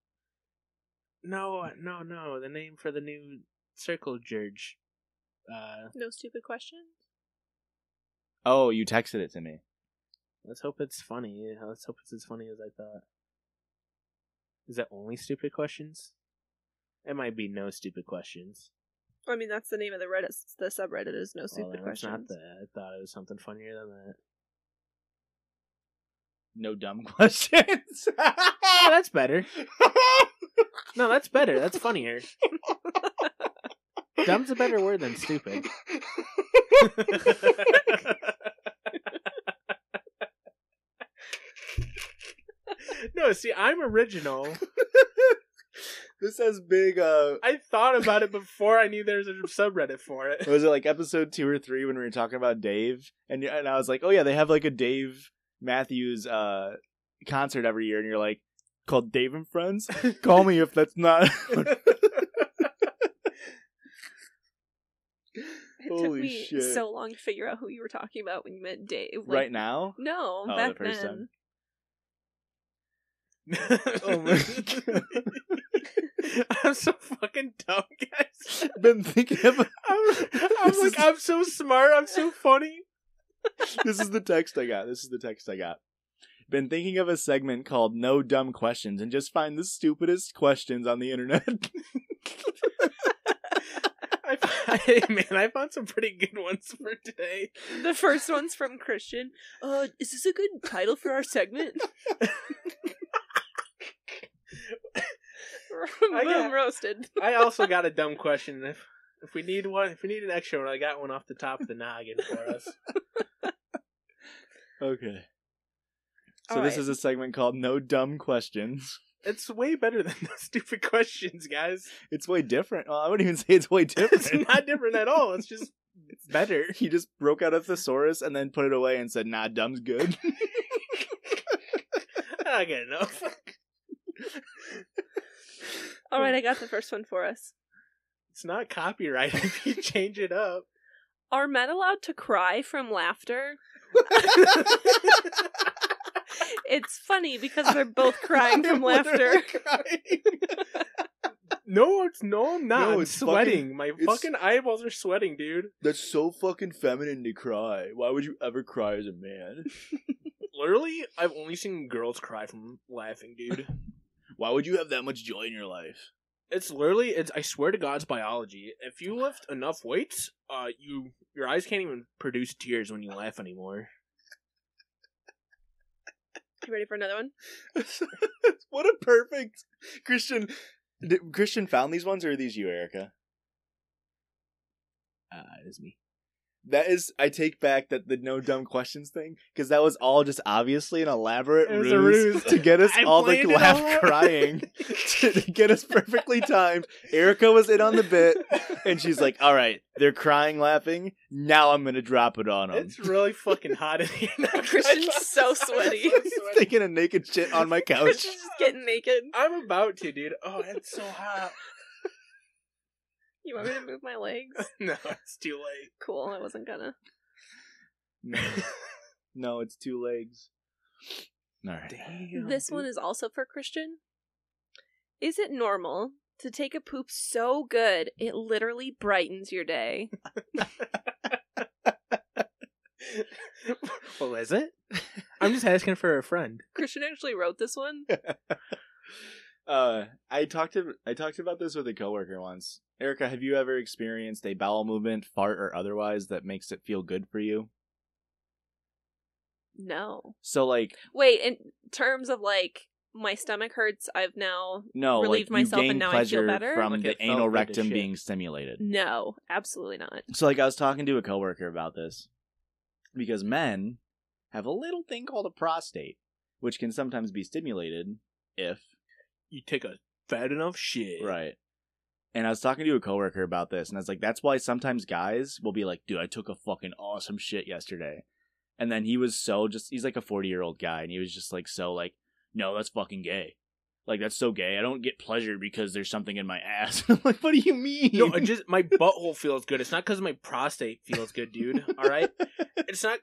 No, no, no. The name for the new Circle Jerge. Uh, No stupid questions. Oh, you texted it to me. let's hope it's funny. Yeah, let's hope it's as funny as I thought. Is that only stupid questions? It might be no stupid questions. I mean, that's the name of the Reddit. The subreddit is no Well, stupid then it's questions. not that. I thought it was something funnier than that. No dumb questions. Oh, that's better. No, that's better. That's funnier. Dumb's a better word than stupid. No, see, I'm original. This has big, uh... I thought about it before I knew there was a subreddit for it. Was it like episode two or three when we were talking about Dave? And and I was like, oh yeah, they have like a Dave Matthews uh concert every year. And you're like, called Dave and Friends? Call me if that's not... It Holy took me shit. so long to figure out who you were talking about when you meant Dave. Like, Right now? No, Oh, back the first then. time. Oh my god. I'm so fucking dumb, guys. Been thinking of... I'm, I'm This like, is- I'm so smart. I'm so funny. This is the text I got. This is the text I got. Been thinking of a segment called No Dumb Questions and just find the stupidest questions on the internet. I, I, man, I found some pretty good ones for today. The first one's from Christian. Uh, is this a good title for our segment? I Boom, got- roasted. I also got a dumb question. If if we need one, if we need an extra one, I got one off the top of the noggin for us. Okay. So All this right. is a segment called No Dumb Questions. It's way better than the stupid questions, guys. It's way different. Well, I wouldn't even say it's way different. It's not different at all. It's just it's better. He just broke out a thesaurus and then put it away and said, nah, dumb's good. I get enough. All right, I got the first one for us. It's not copyright if you change it up. Are men allowed to cry from laughter? It's funny because they're both crying from laughter. No, it's no, I'm not. No, I'm it's sweating. fucking- My it's- fucking eyeballs are sweating, dude. That's so fucking feminine to cry. Why would you ever cry as a man? Literally, I've only seen girls cry from laughing, dude. Why would you have that much joy in your life? It's literally, it's. I swear to God's biology. If you lift enough weights, uh, you your eyes can't even produce tears when you laugh anymore. You ready for another one? What a perfect Christian. Did Christian found these ones, or are these you, Erica? Uh, it is me. That is, I take back that the no dumb questions thing, because that was all just obviously an elaborate It was ruse, a ruse. to get us I all to planned it laugh all out. crying, to, to get us perfectly timed. Erica was in on the bit, and she's like, all right, they're crying laughing, now I'm going to drop it on them. It's really fucking hot in here. now. Christian's so sweaty. I'm so sweaty. Taking a naked shit on my couch. Christian's just getting naked. I'm about to, dude. Oh, it's so hot. You want me to move my legs? No, it's too late. Cool, I wasn't gonna. No. No, it's two legs. All right. Damn. This one is also for Christian. Is it normal to take a poop so good it literally brightens your day? Well, is it? I'm just asking for a friend. Christian actually wrote this one. Uh, I talked to I talked about this with a coworker once. Erica, have you ever experienced a bowel movement, fart or otherwise, that makes it feel good for you? No. So, like, Wait, in terms of like my stomach hurts, I've now no, relieved like you myself and gain now I feel pleasure better? from Like the it felt anal good to rectum shit. being stimulated. no, absolutely not. So, like, I was talking to a coworker about this because men have a little thing called a prostate, which can sometimes be stimulated if You take a fat enough shit. right. And I was talking to a coworker about this, and I was like, that's why sometimes guys will be like, dude, I took a fucking awesome shit yesterday. And then he was so just, he's like a forty-year-old guy, and he was just like, so like, no, that's fucking gay. Like, that's so gay. I don't get pleasure because there's something in my ass. I'm like, what do you mean? No, it just my butthole feels good. It's not because my prostate feels good, dude. All right, it's not.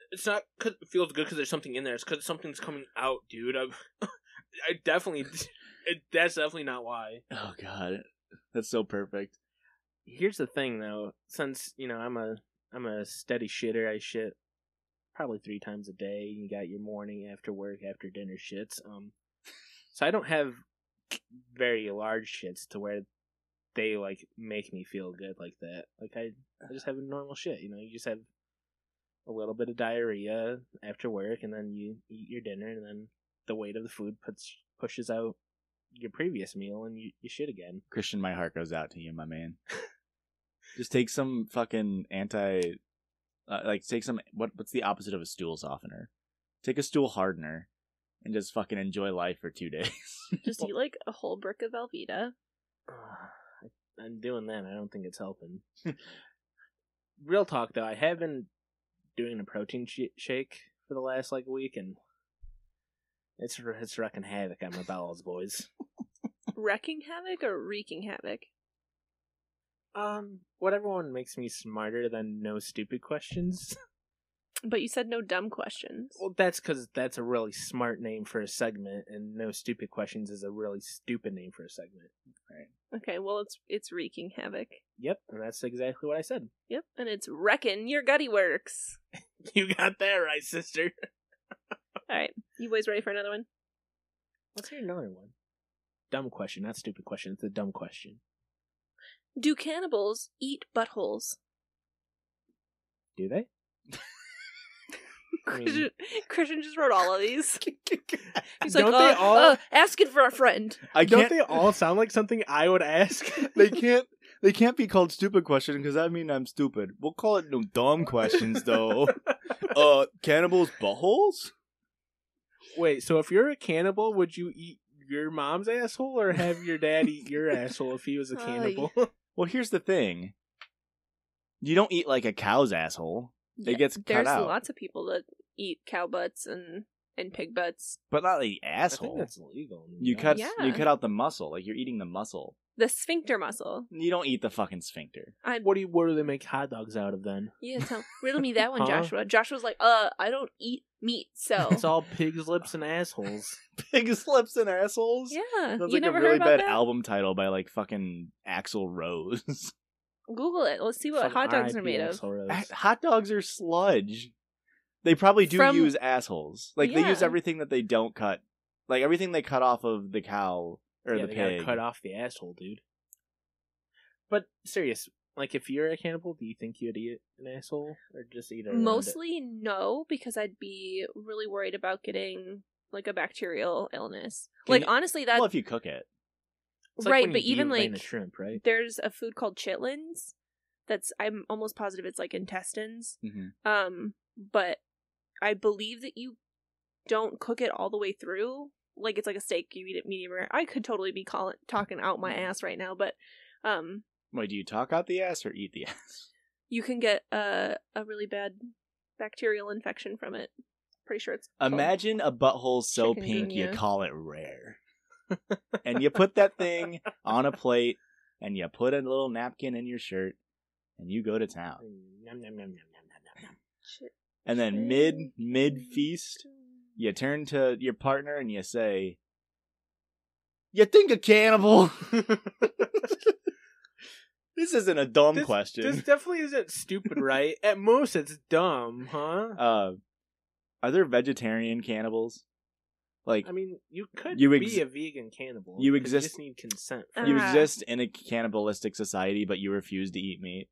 It's not because it feels good because there's something in there. It's because something's coming out, dude. I'm, I definitely, it, that's definitely not why. Oh god, that's so perfect. Here's the thing, though. Since you know I'm a I'm a steady shitter, I shit probably three times a day. You got your morning, after work, after dinner shits. Um, so I don't have very large shits to where they like make me feel good like that. Like I, I just have a normal shit. You know, you just have a little bit of diarrhea after work, and then you eat your dinner, and then the weight of the food puts pushes out your previous meal, and you, you shit again. Christian, my heart goes out to you, my man. Just take some fucking anti, uh, like take some what what's the opposite of a stool softener? Take a stool hardener, and just fucking enjoy life for two days. Just eat like a whole brick of Velveeta. Uh, I'm doing that. I don't think it's helping. Real talk, though, I have been doing a protein sh- shake for the last like week, and it's it's wrecking havoc on my bowels, boys. Wrecking havoc or wreaking havoc? Um, whatever one makes me smarter than no stupid questions. But you said no dumb questions. Well, that's because that's a really smart name for a segment, and no stupid questions is a really stupid name for a segment. Right. Okay, well it's it's wreaking havoc. Yep, and that's exactly what I said. Yep, and it's wrecking your gutty works. You got that right, sister. Alright, you boys ready for another one? Let's hear another one. Dumb question, not stupid question. It's a dumb question. Do cannibals eat buttholes? Do they? I mean- Christian, Christian just wrote all of these. He's Don't like, they uh, all- uh, asking for a friend. I Don't can't. they all sound like something I would ask? They can't. They can't be called stupid questions because I mean I'm stupid. We'll call it no dumb questions though. uh, cannibals' buttholes? Wait, so if you're a cannibal, would you eat your mom's asshole or have your dad eat your asshole if he was a Ay. cannibal? Well, here's the thing. You don't eat like a cow's asshole. It Yeah, gets cut There's out. lots of people that eat cow butts and, and pig butts. But not the I think asshole. that's illegal. You cut Yeah. you cut out the muscle, like you're eating the muscle. The sphincter muscle. You don't eat the fucking sphincter. I'm. What do you? What do they make hot dogs out of then? Yeah, tell, riddle me that one, Huh? Joshua. Joshua's like, uh, I don't eat meat, so. It's all pigs' lips and assholes. Pig's lips and assholes? Yeah, Sounds you like never a really heard about bad that? album title by like fucking Axl Rose. Google it. Let's see what Fucking hot dogs R I are P made of. Axl Rose. Ah, Hot dogs are sludge. They probably do From- use assholes. Like they use Yeah. everything that they don't cut. Like everything they cut off of the cow or yeah, the they pig. gotta cut off the asshole, dude. But serious, like if you're a cannibal, do you think you'd eat an asshole or just eat it? around it? Mostly no, because I'd be really worried about getting like a bacterial illness. Can like you- honestly, that Well, if you cook it. It's like right, when but you eat even a vein like of shrimp, right? there's a food called chitlins. That's I'm almost positive it's like intestines. Mm-hmm. Um, but I believe that you don't cook it all the way through. Like it's like a steak, you eat it medium rare. I could totally be calling talking out my ass right now, but um, Wait, do you talk out the ass or eat the ass? you can get a a really bad bacterial infection from it. Pretty sure it's called- Imagine a butthole so pink you Chikungunya. call it rare. And you put that thing on a plate and you put a little napkin in your shirt and you go to town. Nom, nom, nom, nom, nom, nom, nom. Shit. And then mid mid feast, you turn to your partner and you say, "You think a cannibal?" This isn't a dumb This- question. This definitely isn't stupid, right? At most, it's dumb, huh? Uh, are there vegetarian cannibals? Like I mean, you could You be ex- a vegan cannibal. you 'cause exist- You just need consent. Uh, you Ah. exist in a cannibalistic society, but you refuse to eat meat.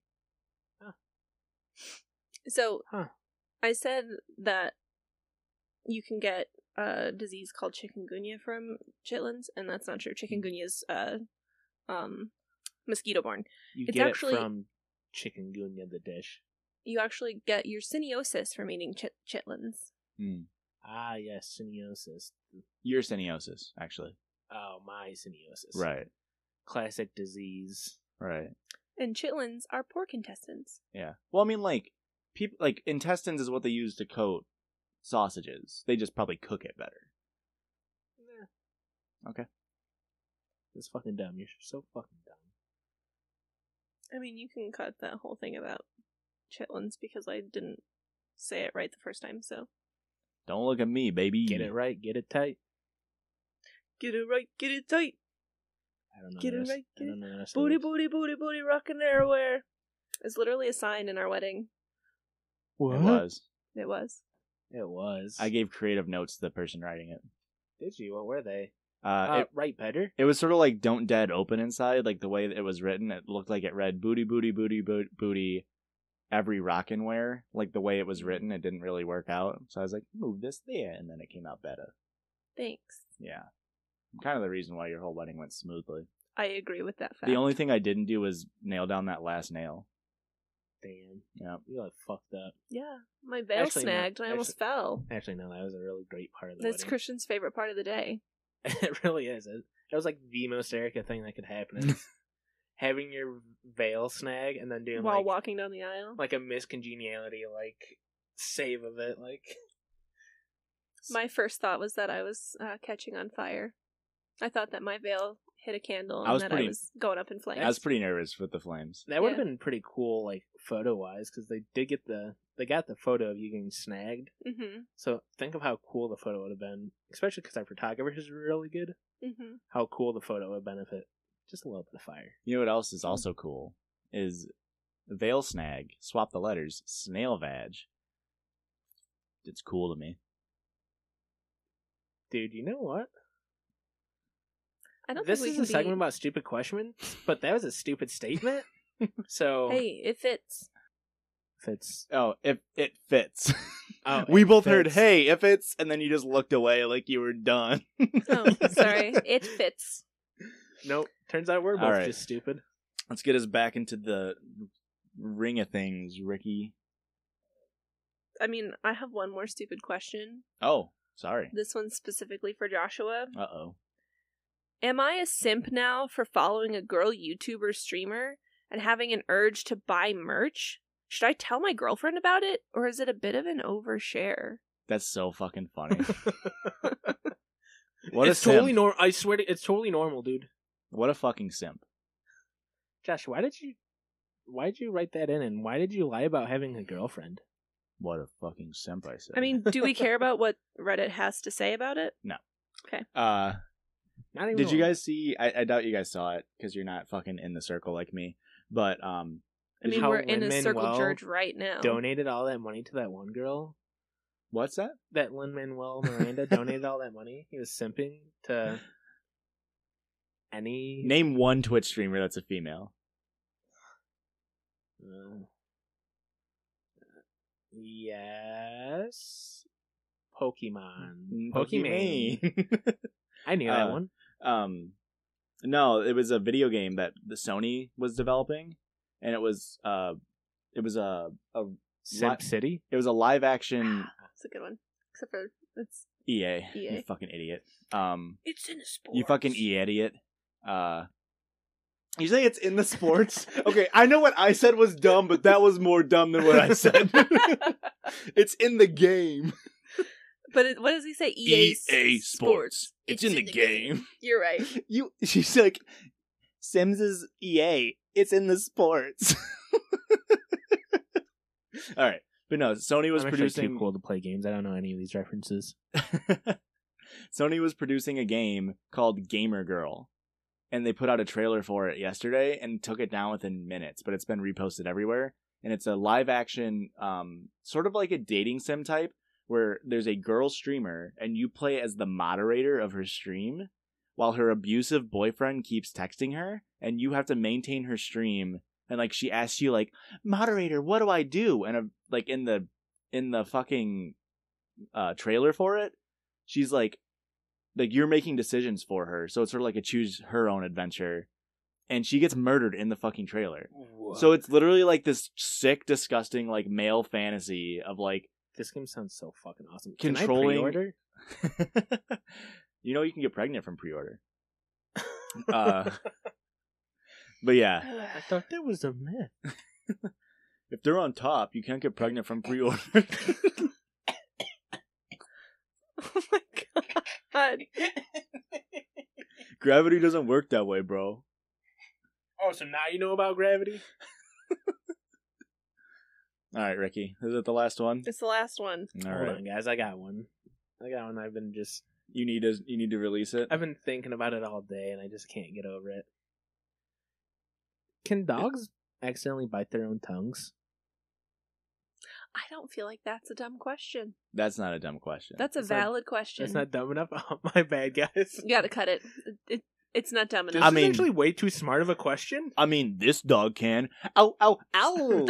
So Huh. I said that you can get a disease called chikungunya from chitlins, and that's not true. Chikungunya is uh, um, mosquito borne. You It's get actually- it from chikungunya, the dish. You actually get your synosis from eating chit- chitlins. Hmm. Ah, yes, synosis. Your synosis, actually. Oh, my synosis. Right. Classic disease. Right. And chitlins are pork intestines. Yeah. Well, I mean, like, people like intestines is what they use to coat sausages. They just probably cook it better. Yeah. Okay. It's fucking dumb. You're so fucking dumb. I mean, you can cut that whole thing about chitlins because I didn't say it right the first time. So Don't look at me, baby. Get it right, get it tight. get it right, get it tight. I don't know. Get it this. right, I get don't know this Booty, lyrics. booty, booty, booty, rockin' everywhere. It's literally a sign in our wedding. What? It was. It was. It was. I gave creative notes to the person writing it. Did you? What were they? Uh, Uh, it, right, better. it was sort of like "Don't Dead" open inside, like the way that it was written. It looked like it read "booty, booty, booty, booty, booty, every rockin' wear." Like the way it was written, it didn't really work out. So I was like, "Move this there," and then it came out better. Thanks. Yeah, kind of the reason why your whole wedding went smoothly. I agree with that fact. The only thing I didn't do was nail down that last nail. Damn. Yeah. You like fucked up. Yeah, my veil Actually, no. snagged and I almost fell. Actually, no, that was a really great part of the That's wedding. Christian's favorite part of the day. It really is. It, it was like the most Erica thing that could happen. Is having your veil snag and then doing While like, walking down the aisle. like a miscongeniality like save of it. Like My first thought was that I was uh, catching on fire. I thought that my veil hit a candle and I was that pretty- I was going up in flames. I was pretty nervous with the flames. that would have Yeah. been pretty cool, like photo wise, because they did get the they got the photo of you getting snagged. Mm-hmm. So think of how cool the photo would have been, especially because our photographer is really good. Mm-hmm. How cool the photo would benefit just a little bit of fire. You know what else is also cool? Is veil snag. Swap the letters. Snail vag. It's cool to me. Dude, you know what? I don't This think we is can a segment be... about stupid questions, but that was a stupid statement. So Hey, it fits. if it's Oh, if it fits. Oh, we it both heard, fits. "Hey, if it's," and then you just looked away like you were done. Oh, sorry. It fits. nope. Turns out we're both All right. just stupid. Let's get us back into the ring of things, Ricky. I mean, I have one more stupid question. Oh, sorry. This one's specifically for Joshua. Uh oh. Am I a simp now for following a girl YouTuber streamer and having an urge to buy merch? Should I tell my girlfriend about it, or is it a bit of an overshare? That's so fucking funny. What it's a totally simp. normal. I swear to, it's totally normal, dude. What a fucking simp. Josh, why did you, why did you write that in, and why did you lie about having a girlfriend? What a fucking simp, I said. I mean, do we care about what Reddit has to say about it? uh, Not even. did you a- guys see? I, I doubt you guys saw it because you're not fucking in the circle like me. But um, I mean, How we're in a circle Lin-Manuel jerk right now. donated all that money to that one girl? what's that? That Lin Manuel Miranda donated all that money. He was simping to any. Name one Twitch streamer that's a female. Uh, yes. Pokemon. Pokemon. Pokemon. I knew Uh, that one. um, no, it was a video game that the Sony was developing, and it was uh, it was a, a Simp City. it was a live action That's a good one. Except for it's E A. E A. You fucking idiot. Um, it's in a sport. you fucking E idiot. Uh, you say it's in the sports? Okay, I know what I said was dumb, but that was more dumb than what I said. It's in the game. But it, what does he say? E A, E A Sports. It's, in, the, game. You're right. You. She's like, Sims is E A. It's in the sports. All right, but no, Sony was I'm actually producing. too cool to play games. I don't know any of these references. Sony was producing a game called Gamer Girl, and they put out a trailer for it yesterday and took it down within minutes. But it's been reposted everywhere, and it's a live action, um, sort of like a dating sim type, where there's a girl streamer and you play as the moderator of her stream, while her abusive boyfriend keeps texting her, and you have to maintain her stream. And like she asks you, like, moderator, what do I do? And uh, like in the in the fucking uh, trailer for it, she's like, like you're making decisions for her, so it's sort of like a choose her own adventure. And she gets murdered in the fucking trailer. So it's literally like this sick, disgusting, like male fantasy of like This game sounds so fucking awesome. Controlling- Can I pre-order? you know, you can get pregnant from pre-order. Uh, but yeah, I thought that was a myth. if they're on top, you can't get pregnant from pre-order. Oh my god. Gravity doesn't work that way, bro. Oh, so now you know about gravity? All right, Ricky. Is it the last one? It's the last one. All Hold right. on, guys. I got one. I got one. I've been just. You need to you need to release it. I've been thinking about it all day, and I just can't get over it. Can dogs accidentally bite their own tongues? I don't feel like that's a dumb question. That's not a dumb question. That's a It's not- valid question. That's not dumb enough. Oh, my bad, guys. You gotta cut it. It, it. It's not dumb This enough. I is mean- actually way too smart of a question. I mean, this dog can. Ow, ow, ow.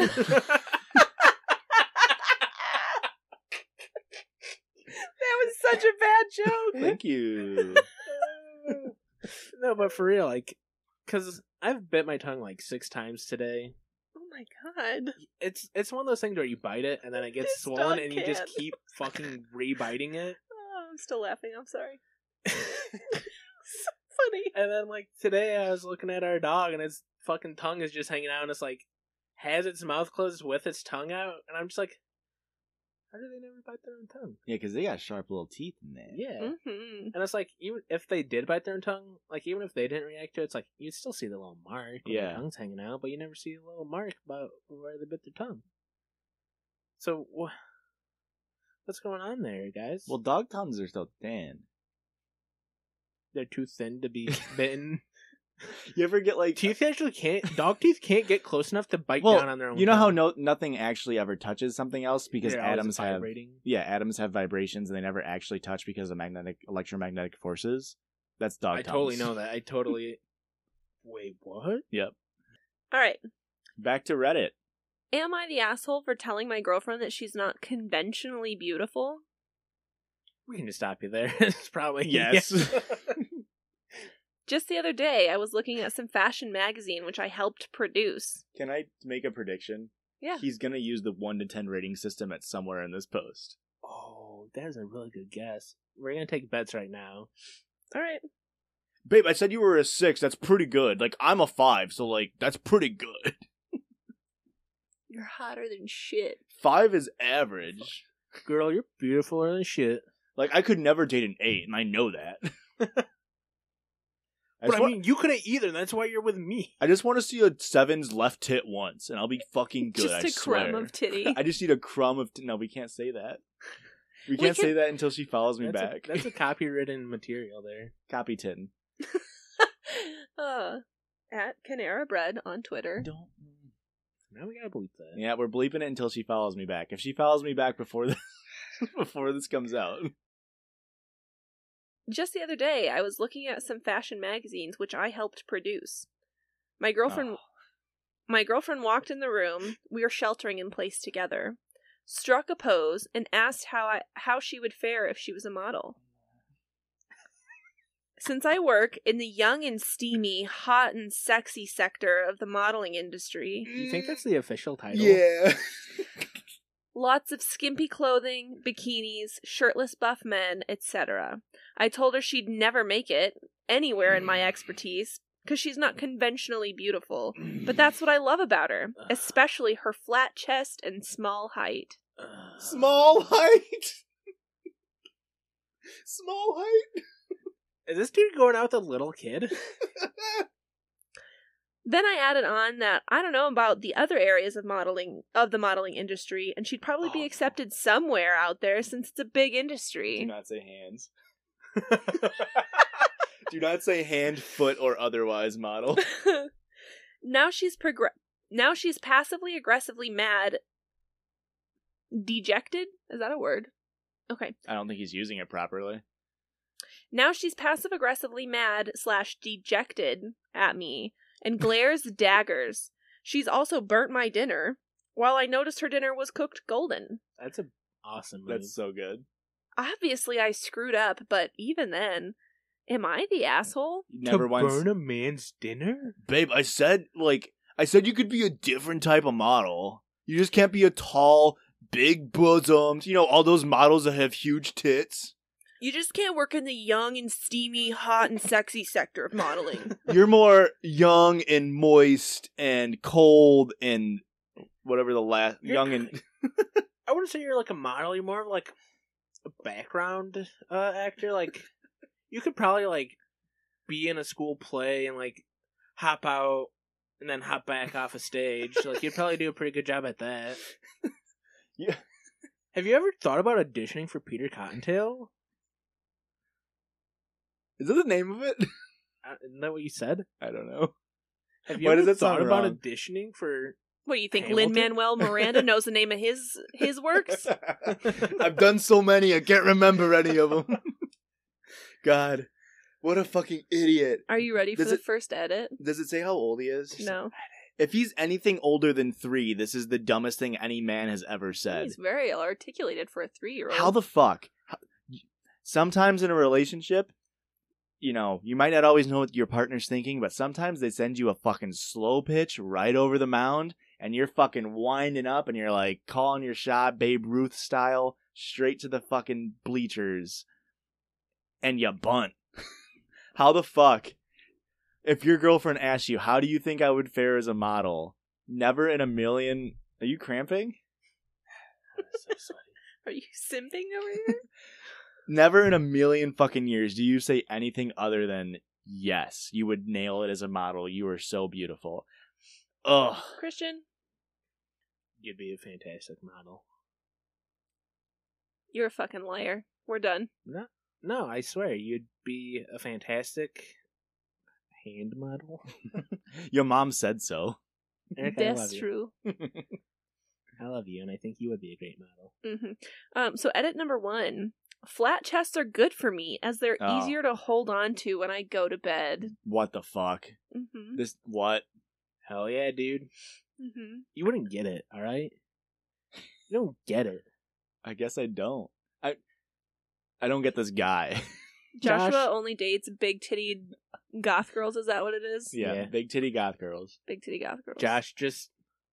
That was such a bad joke. Thank you. No, but for real, like, because I've bit my tongue like six times today. Oh my god. It's it's one of those things where you bite it and then it gets This swollen dog and you just can. keep fucking re-biting it. Oh, I'm still laughing. I'm sorry. so funny. And then like today I was looking at our dog and its fucking tongue is just hanging out and it's like has its mouth closed with its tongue out and I'm just like, how do they never bite their own tongue? Yeah, because they got sharp little teeth in there. Yeah. Mm-hmm. And it's like, even if they did bite their own tongue, like even if they didn't react to it, it's like you'd still see the little mark when Yeah. their tongue's hanging out, but you never see a little mark about where they bit their tongue. So wh- what's going on there, guys? Well, dog tongues are so thin. They're too thin to be bitten. You ever get like Teeth actually can't. Dog teeth can't get close enough to bite Well, down on their own. You know how tongue. no nothing actually ever touches something else because They're always atoms have vibrating. yeah atoms have vibrations and they never actually touch because of magnetic electromagnetic forces. That's dog I tongues. totally know that. I totally. Wait, what? Yep. All right. Back to Reddit. Am I the asshole for telling my girlfriend that she's not conventionally beautiful? We can just stop you there. It's probably Yes. Just the other day, I was looking at some fashion magazine which I helped produce. Can I make a prediction? Yeah. He's gonna use the one to ten rating system at somewhere in this post. Oh, that is a really good guess. We're gonna take bets right now. All right. Babe, I said you were a six. That's pretty good. Like I'm a five, so like that's pretty good. You're hotter than shit. Five is average. Girl, you're beautifuler than shit. Like I could never date an eight, and I know that. I But just, I wa- mean, you couldn't either. That's why you're with me. I just want to see a seven's left tit once, and I'll be fucking good. Just I a crumb swear. of titty. I just need a crumb of. T- no, we can't say that. We We can't can- say that until she follows me That's a, back. that's a copywritten material there. Copy tin. uh, at Canara Bread on Twitter. Don't. Now we gotta bleep that. Yeah, we're bleeping it until she follows me back. If she follows me back before this, before this comes out, Just the other day, I was looking at some fashion magazines which I helped produce. My girlfriend Oh. my girlfriend walked in the room. We were sheltering in place together. Struck a pose and asked how I how she would fare if she was a model. Since I work in the young and steamy, hot and sexy sector of the modeling industry, You think that's the official title? yeah. lots of skimpy clothing, bikinis, shirtless buff men, et cetera. I told her she'd never make it anywhere in my expertise because she's not conventionally beautiful. But that's what I love about her, especially her flat chest and small height. Uh, Small height. Small height. Is this dude going out with a little kid? Then I added on that I don't know about the other areas of modeling of the modeling industry, and she'd probably Oh, be no. accepted somewhere out there since it's a big Do industry. not say hands. Do not say hand, foot, or otherwise model. Now she's progr- Now she's passively aggressively mad. Dejected? Is that a word? Okay. I don't think he's using it properly. Now she's passive aggressively mad slash dejected at me and glares daggers. She's also burnt my dinner, while I noticed her dinner was cooked golden. That's a awesome move. That's so good. Obviously I screwed up, but even then, am I the asshole? Never to once. burn a man's dinner? Babe, I said, like, I said you could be a different type of model. You just can't be a tall, big bosomed, you know, all those models that have huge tits. You just can't work in the young and steamy, hot and sexy sector of modeling. You're more young and moist and cold and whatever the last You're young and I wouldn't say you're like a model. You're more of like a background uh, actor. Like you could probably like be in a school play and like hop out and then hop back off a stage. Like, you'd probably do a pretty good job at that. Yeah. Have you ever thought about auditioning for Peter Cottontail? Is that the name of it? Uh, Isn't that what you said? I don't know. Have you Why ever does that thought sound about wrong? auditioning for... What, you think Hamilton? Lin-Manuel Miranda knows the name of his his works? I've done so many, I can't remember any of them. God, what a fucking idiot. Are you ready for Does the it- first edit? Does it say how old he is? No. If he's anything older than three, this is the dumbest thing any man has ever said. He's very articulated for a three-year-old. How the fuck? How- Sometimes in a relationship, you know, you might not always know what your partner's thinking, but sometimes they send you a fucking slow pitch right over the mound, and you're fucking winding up, and you're like calling your shot, Babe Ruth style, straight to the fucking bleachers, and you bunt. How the fuck? If your girlfriend asks you, how do you think I would fare as a model? Never in a million. Are you cramping? Are you simping over here? Never in a million fucking years do you say anything other than yes. You would nail it as a model. You are so beautiful. Ugh. Christian, You'd be a fantastic model. you're a fucking liar. We're done. No, no, I swear, you'd be a fantastic hand model. Your mom said so. Eric, I love That's you. true. I love you, and I think you would be a great model. hmm Um, so edit number one. Flat chests are good for me as they're Oh. easier to hold on to when I go to bed. What the fuck? hmm This what? Hell yeah, dude. hmm You wouldn't get it, alright? You don't get it. I guess I don't. I I don't get this guy. Joshua Josh- only dates big titty goth girls. Is that what it is? yeah, Yeah. big titty goth girls. Big titty goth girls. Josh, just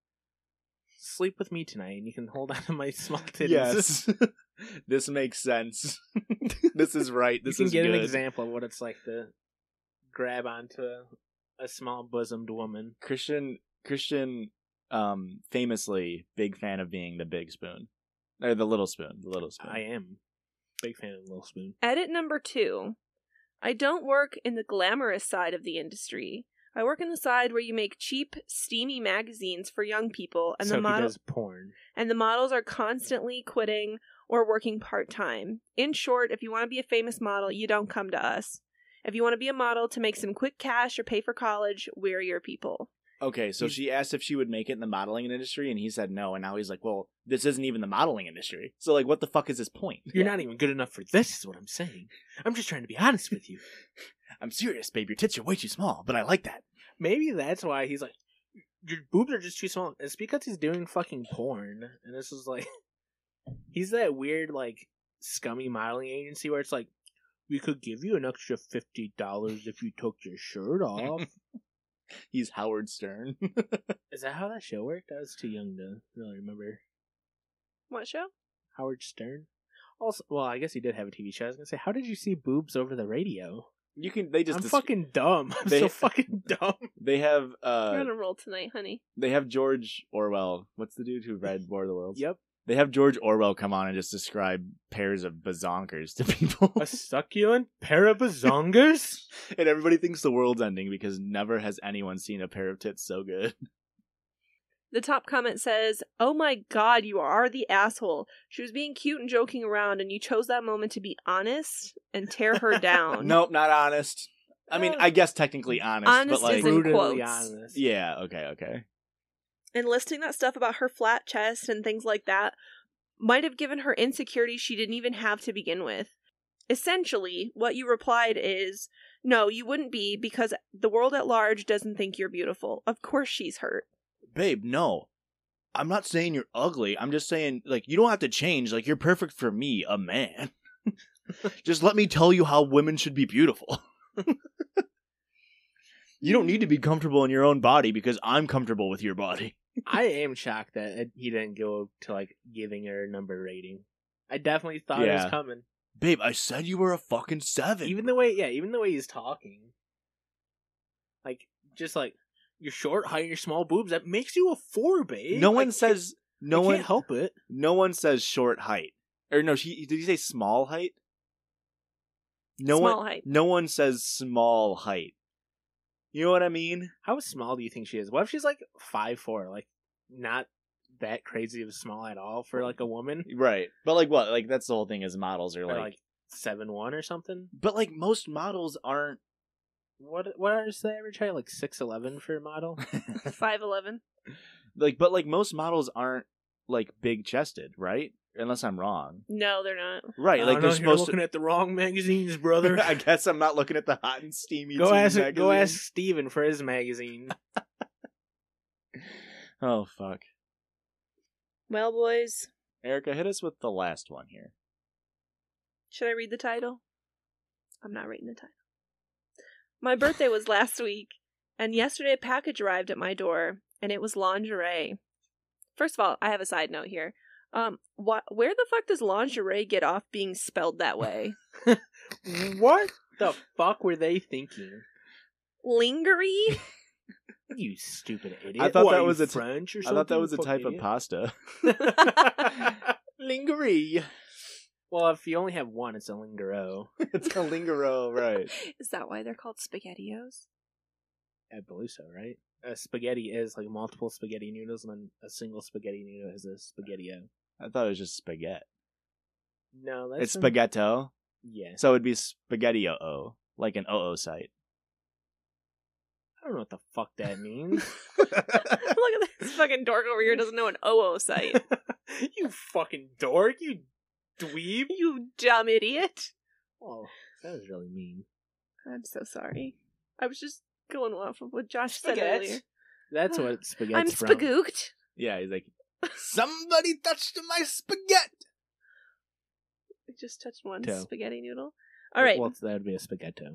sleep with me tonight, and you can hold on to my small titties. Yes. This makes sense. This is right. This you can is get good. an example of what it's like to grab onto a, a small bosomed woman. Christian Christian um famously big fan of being the big spoon. Or the little spoon. The little spoon. I am big fan of Little Spoon. Edit number two. I don't work in the glamorous side of the industry. I work in the side where you make cheap, steamy magazines for young people, and so the he model does porn. and the models are constantly quitting or working part time. In short, if you want to be a famous model, you don't come to us. If you want to be a model to make some quick cash or pay for college, we're your people. Okay, so He's- she asked if she would make it in the modeling industry, and he said no, and now he's like, well, this isn't even the modeling industry. So, like, what the fuck is his point? You're not even good enough for this, is what I'm saying. I'm just trying to be honest with you. I'm serious, babe. Your tits are way too small, but I like that. Maybe that's why he's like, your boobs are just too small. It's because he's doing fucking porn. And this is like, he's that weird, like, scummy modeling agency where it's like, we could give you an extra fifty dollars if you took your shirt off. He's Howard Stern. Is that how that show worked? I was too young to really remember. What show? Howard Stern? Also, well, I guess he did have a T V show. I was gonna say, how did you see boobs over the radio? You can. They just. I'm dis- fucking dumb. I'm They- so fucking dumb. They have. You're uh on a roll tonight, honey. They have George Orwell. What's the dude who read War of the Worlds? Yep. They have George Orwell come on and just describe pairs of bazonkers to people, A succulent pair of bazongas? and everybody thinks the world's ending because never has anyone seen a pair of tits so good. The top comment says, "Oh my god, you are the asshole. She was being cute and joking around, and you chose that moment to be honest and tear her down." Nope, not honest. I mean, Uh, I guess technically honest, honest but like, is in Brutally quotes. honest. yeah, okay, okay. And listing that stuff about her flat chest and things like that might have given her insecurities she didn't even have to begin with. Essentially, what you replied is, no, you wouldn't be because the world at large doesn't think you're beautiful. Of course she's hurt. Babe, no. I'm not saying you're ugly. I'm just saying, like, you don't have to change. Like, you're perfect for me, a man. Just let me tell you how women should be beautiful. You don't need to be comfortable in your own body because I'm comfortable with your body. I am shocked that it, he didn't go to like giving her a number rating. I definitely thought it Yeah. was coming. Babe, I said you were a fucking seven. Even the way, yeah, even the way he's talking, like just like your short height, and your small boobs, that makes you a four, babe. no Like, one says no you one can't help it. no one says short height. Or no, she did he say small height? No Small one height. No one says small height. You know what I mean? How small do you think she is? What if she's like five four, like not that crazy of small at all for like a woman? Right. But like what? Like that's the whole thing is models are Or like, like seven one or something? but like most models aren't What what is the average height? Like six eleven for a model? five eleven. like but like most models aren't like big chested, right? Unless I'm wrong. No, they're not. Right, I like don't they're know, supposed you're looking to at the wrong magazines, brother. I guess I'm not looking at the hot and steamy Go teen ask magazine. go ask Steven for his magazine. Oh fuck. Well, boys, Erica, hit us with the last one here. should I read the title? I'm not reading the title. My birthday was last week, and yesterday a package arrived at my door, and it was lingerie. First of all, I have a side note here. Um, what? Where the fuck does lingerie get off being spelled that way? What the fuck were they thinking? Lingerie? You stupid idiot. I thought What, that are was you a t- French or I something? thought that was a Fucking type of idiot. pasta. Lingerie. Well, if you only have one, it's a lingero. It's a lingero, right? Is that why they're called SpaghettiOs? I believe so, right? A spaghetti is like multiple spaghetti noodles, and then a single spaghetti noodle is a spaghettio. I thought it was just spaghetti. No, that's It's a- spaghetto, Yeah, so it'd be spaghetti-o, like an O O site. I don't know what the fuck that means. Look at this fucking dork over here doesn't know an O O site. You fucking dork! You dweeb! You dumb idiot. Oh, that was really mean. I'm so sorry. I was just going off of what Josh said Spaghetti. earlier. That's what spaghetti's I'm from. spagooked. Yeah, he's like, somebody touched my spaghetti. I just touched one Toe. spaghetti noodle. All right. Well, that would be a spaghetto.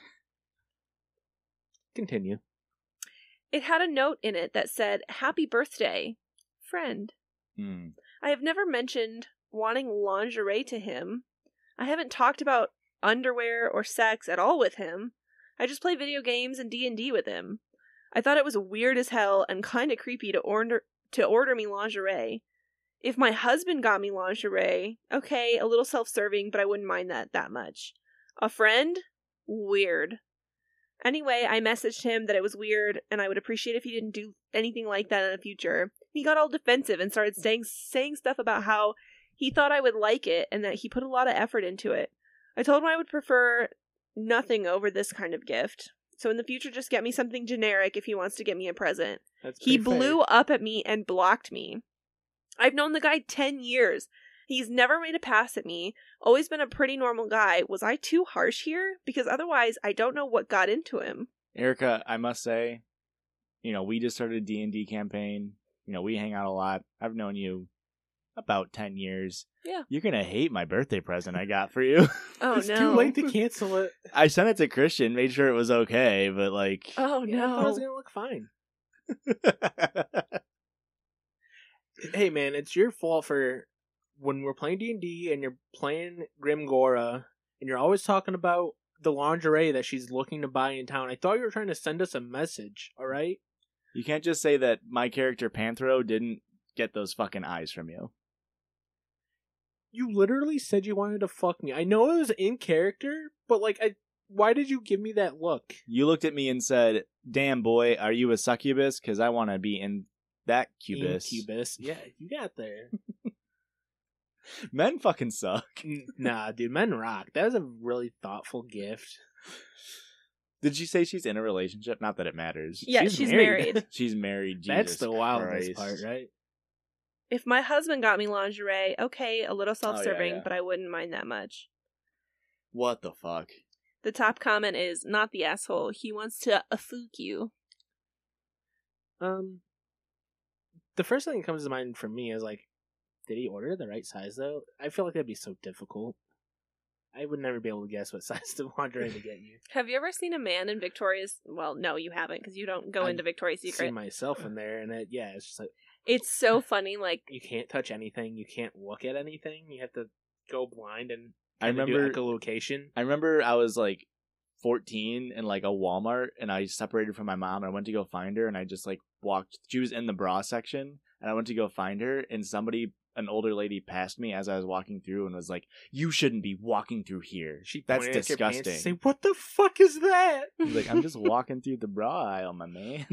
Continue. It had a note in it that said, "Happy birthday, friend." Hmm. I have never mentioned wanting lingerie to him. I haven't talked about underwear or sex at all with him. I just play video games and D and D with him. I thought it was weird as hell and kind of creepy to order to order me lingerie. If my husband got me lingerie, okay, a little self-serving, but I wouldn't mind that that much. A friend? Weird. Anyway, I messaged him that it was weird and I would appreciate if he didn't do anything like that in the future. He got all defensive and started saying saying stuff about how he thought I would like it and that he put a lot of effort into it. I told him I would prefer nothing over this kind of gift. So in the future, just get me something generic if he wants to get me a present. That's He pretty blew fair. up at me and blocked me. I've known the guy ten years. He's never made a pass at me. Always been a pretty normal guy. Was I too harsh here? Because otherwise, I don't know what got into him. Erica, I must say, you know, we just started a D and D campaign. You know, we hang out a lot. I've known you about ten years. Yeah. You're going to hate my birthday present I got for you. Oh, It's no. too late to cancel it. I sent it to Christian, made sure it was okay, but like... Oh, Yeah, I thought it was no. gonna look fine. Hey man, it's your fault for when we're playing D and D and you're playing Grimgora and you're always talking about the lingerie that she's looking to buy in town. I thought you were trying to send us a message, alright? You can't just say that my character Panthro didn't get those fucking eyes from you. You literally said you wanted to fuck me. I know it was in character, but like I why did you give me that look? You looked at me and said, damn boy, are you a succubus? Because I want to be in that cubus. Incubus. Yeah, you got there. Men fucking suck. N- nah, dude, men rock. That was a really thoughtful gift. Did she say she's in a relationship? Not that it matters. Yeah, she's, married. She's married. Jesus That's the wildest Christ. part, right? If my husband got me lingerie, okay, a little self-serving, yeah. but I wouldn't mind that much. What the fuck? The top comment is, not the asshole. He wants to afook you. Um, the first thing that comes to mind for me is like, did he order the right size though? I feel like that'd be so difficult. I would never be able to guess what size the lingerie to get you. Have you ever seen a man in Victoria's... Well, no, you haven't, because you don't go I've into Victoria's See Secret. myself in there, and it, yeah, it's just like It's so funny, like... you can't touch anything, you can't look at anything. You have to go blind and I kinda do remember. echolocation. I remember I was like fourteen in like a Walmart, and I separated from my mom, and I went to go find her, and I just like walked. She was in the bra section, and I went to go find her, and somebody an older lady passed me as I was walking through and was like, "You shouldn't be walking through here. She That's pointed at your pants disgusting." and say, "What the fuck is that?" He's like, "I'm just walking through the bra aisle, my man."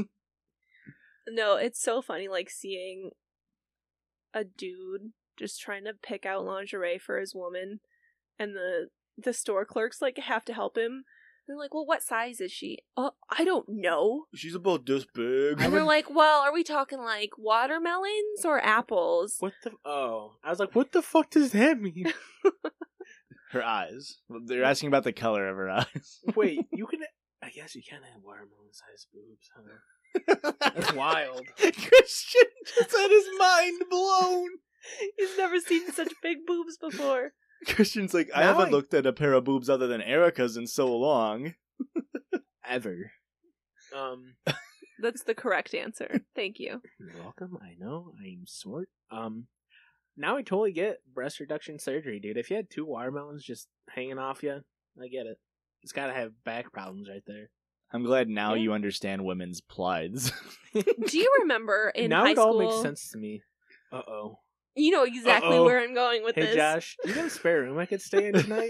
No, it's so funny, like, seeing a dude just trying to pick out lingerie for his woman, and the the store clerks, like, have to help him. They're like, well, what size is she? Oh, I don't know. She's about this big. And they're like, well, are we talking, like, watermelons or apples? What the? Oh, I was like, what the fuck does that mean? Her eyes. They're asking about the color of her eyes. Wait, you can. I guess you can have watermelon-sized boobs, huh? That's wild. Christian just had his mind blown. He's never seen such big boobs before. Christian's like, I Now haven't I- looked at a pair of boobs other than Erica's in so long. Ever. Um, That's the correct answer. Thank you. you're welcome. I know. I'm smart. Um, now I totally get breast reduction surgery, dude. If you had two watermelons just hanging off you, I get it. It's gotta have back problems right there. I'm glad now Yeah. you understand women's plies. Do you remember in now high it school? all makes sense to me. Uh oh. You know exactly Uh-oh. where I'm going with Hey this. Josh, you got a spare room I could stay in tonight?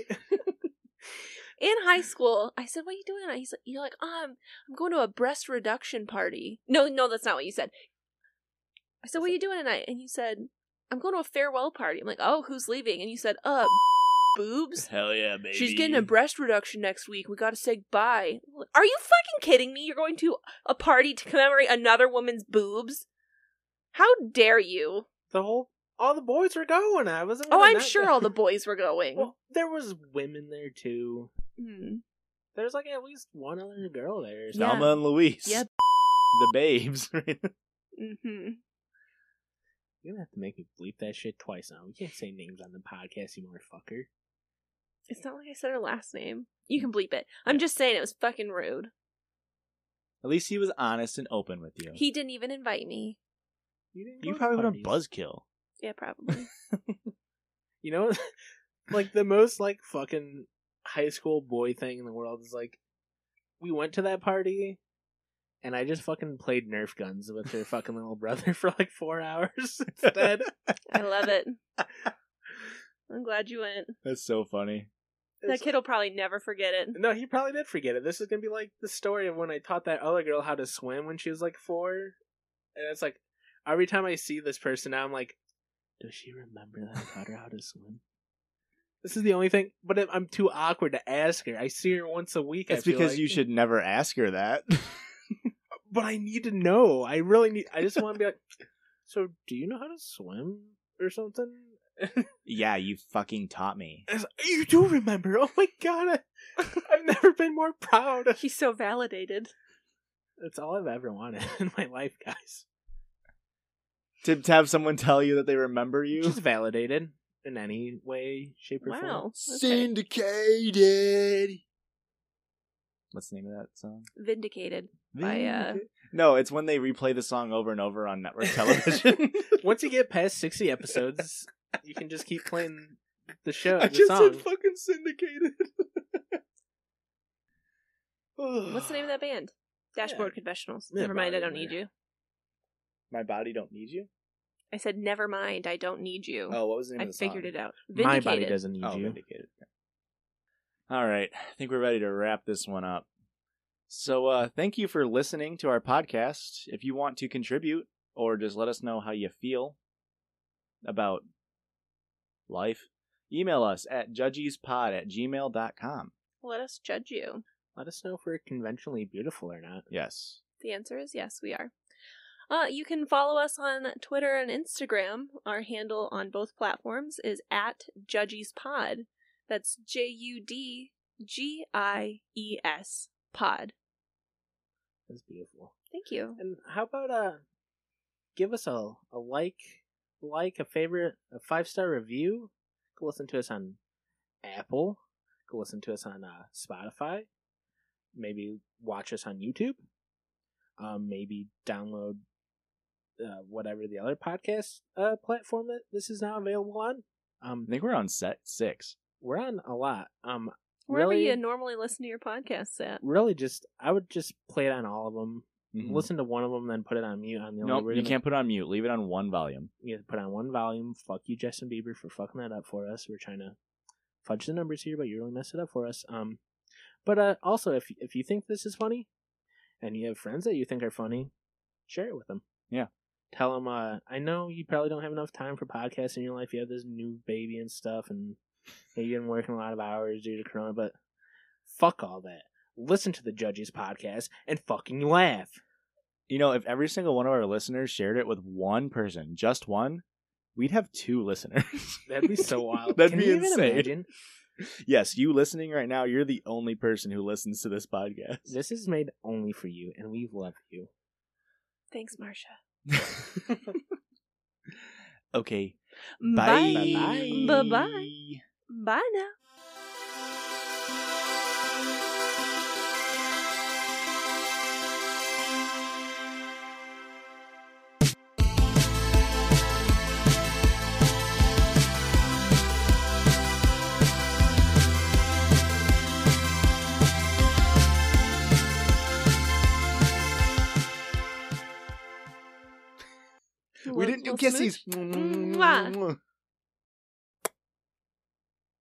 In high school, I said, "What are you doing tonight?" He's like, "You're like, um, I'm going to a breast reduction party." No, no, that's not what you said. I said, "What are you doing tonight?" And you said, "I'm going to a farewell party." I'm like, "Oh, who's leaving?" And you said, "Uh, boobs. Hell yeah, baby. She's getting a breast reduction next week. We got to say goodbye." Are you fucking kidding me? You're going to a party to commemorate another woman's boobs? How dare you? The whole, all the boys were going. I wasn't. Oh, gonna I'm not sure go. all the boys were going. Well, there was women there too. Hmm. There's like at least one other girl there. So. Yeah. Thelma and Louise. Yep. The babes. Mm-hmm. You're gonna have to make me bleep that shit twice now. We can't say names on the podcast, you motherfucker. It's not like I said her last name. You can bleep it. I'm just saying it was fucking rude. At least he was honest and open with you. He didn't even invite me. You, didn't you go to probably would have parties. buzzkill. Yeah, probably. You know, like the most like fucking high school boy thing in the world is like, we went to that party, and I just fucking played Nerf guns with her fucking little brother for like four hours instead. I love it. I'm glad you went. That's so funny. That kid will probably never forget it. No, he probably did forget it. This is gonna be like the story of when I taught that other girl how to swim when she was like four, and it's like every time I see this person now, I'm like, does she remember that I taught her how to swim? This is the only thing, but if I'm too awkward to ask her. I see her once a week. It's I feel because like. you should never ask her that. But I need to know. I really need. I just want to be like, so do you know how to swim or something? Yeah, you fucking taught me. I was like, you do remember? Oh my god! I, I've never been more proud. He's so validated. That's all I've ever wanted in my life, guys. To, to have someone tell you that they remember you. Just validated in any way, shape, or Wow. form. Okay. Syndicated. What's the name of that song? Vindicated. By, uh... No, it's when they replay the song over and over on network television. Once you get past sixty episodes, you can just keep playing the show, I the just song. said fucking syndicated. What's the name of that band? Dashboard Yeah. Confessionals. Yeah, Never mind, I probably don't need there. you. My body don't need you? I said, never mind, I don't need you. Oh, what was the name I of the song? figured it out. My Vindicated. body doesn't need Oh, you. Vindicated. All right. I think we're ready to wrap this one up. So uh, thank you for listening to our podcast. If you want to contribute or just let us know how you feel about life, email us at judgiespod at gmail dot com. Let us judge you. Let us know if we're conventionally beautiful or not. Yes. The answer is yes, we are. Uh, you can follow us on Twitter and Instagram. Our handle on both platforms is at judgiespod. That's J U D G I E S pod. That's beautiful. Thank you. And how about uh, give us a a like, like a favorite, a five star review. Go listen to us on Apple. Go listen to us on uh, Spotify. Maybe watch us on YouTube. Um, maybe download uh, whatever the other podcast uh, platform that this is now available on. Um, I think we're on set six. we're on a lot. Um, Wherever really, you normally listen to your podcasts at. really, just I would just play it on all of them. Mhm. Listen to one of them, then put it on mute. On the only Nope, we're you gonna- can't put it on mute. Leave it on one volume. You have to put on one volume. Fuck you, Justin Bieber, for fucking that up for us. We're trying to fudge the numbers here, but you really messed it up for us. Um, but uh, also, if if you think this is funny, and you have friends that you think are funny, share it with them. Yeah. Tell them. Uh, I know you probably don't have enough time for podcasts in your life. You have this new baby and stuff, and you've been working a lot of hours due to Corona. But fuck all that. Listen to the Judges podcast and fucking laugh. You know, if every single one of our listeners shared it with one person, just one, we'd have two listeners. That'd be so wild. That'd Can be you even insane. imagine? Yes, you listening right now, you're the only person who listens to this podcast. This is made only for you, and we love you. Thanks, Marsha. Okay. Bye. Bye-bye. Bye-bye. Bye now. We didn't do Little kisses. smooch. Mwah.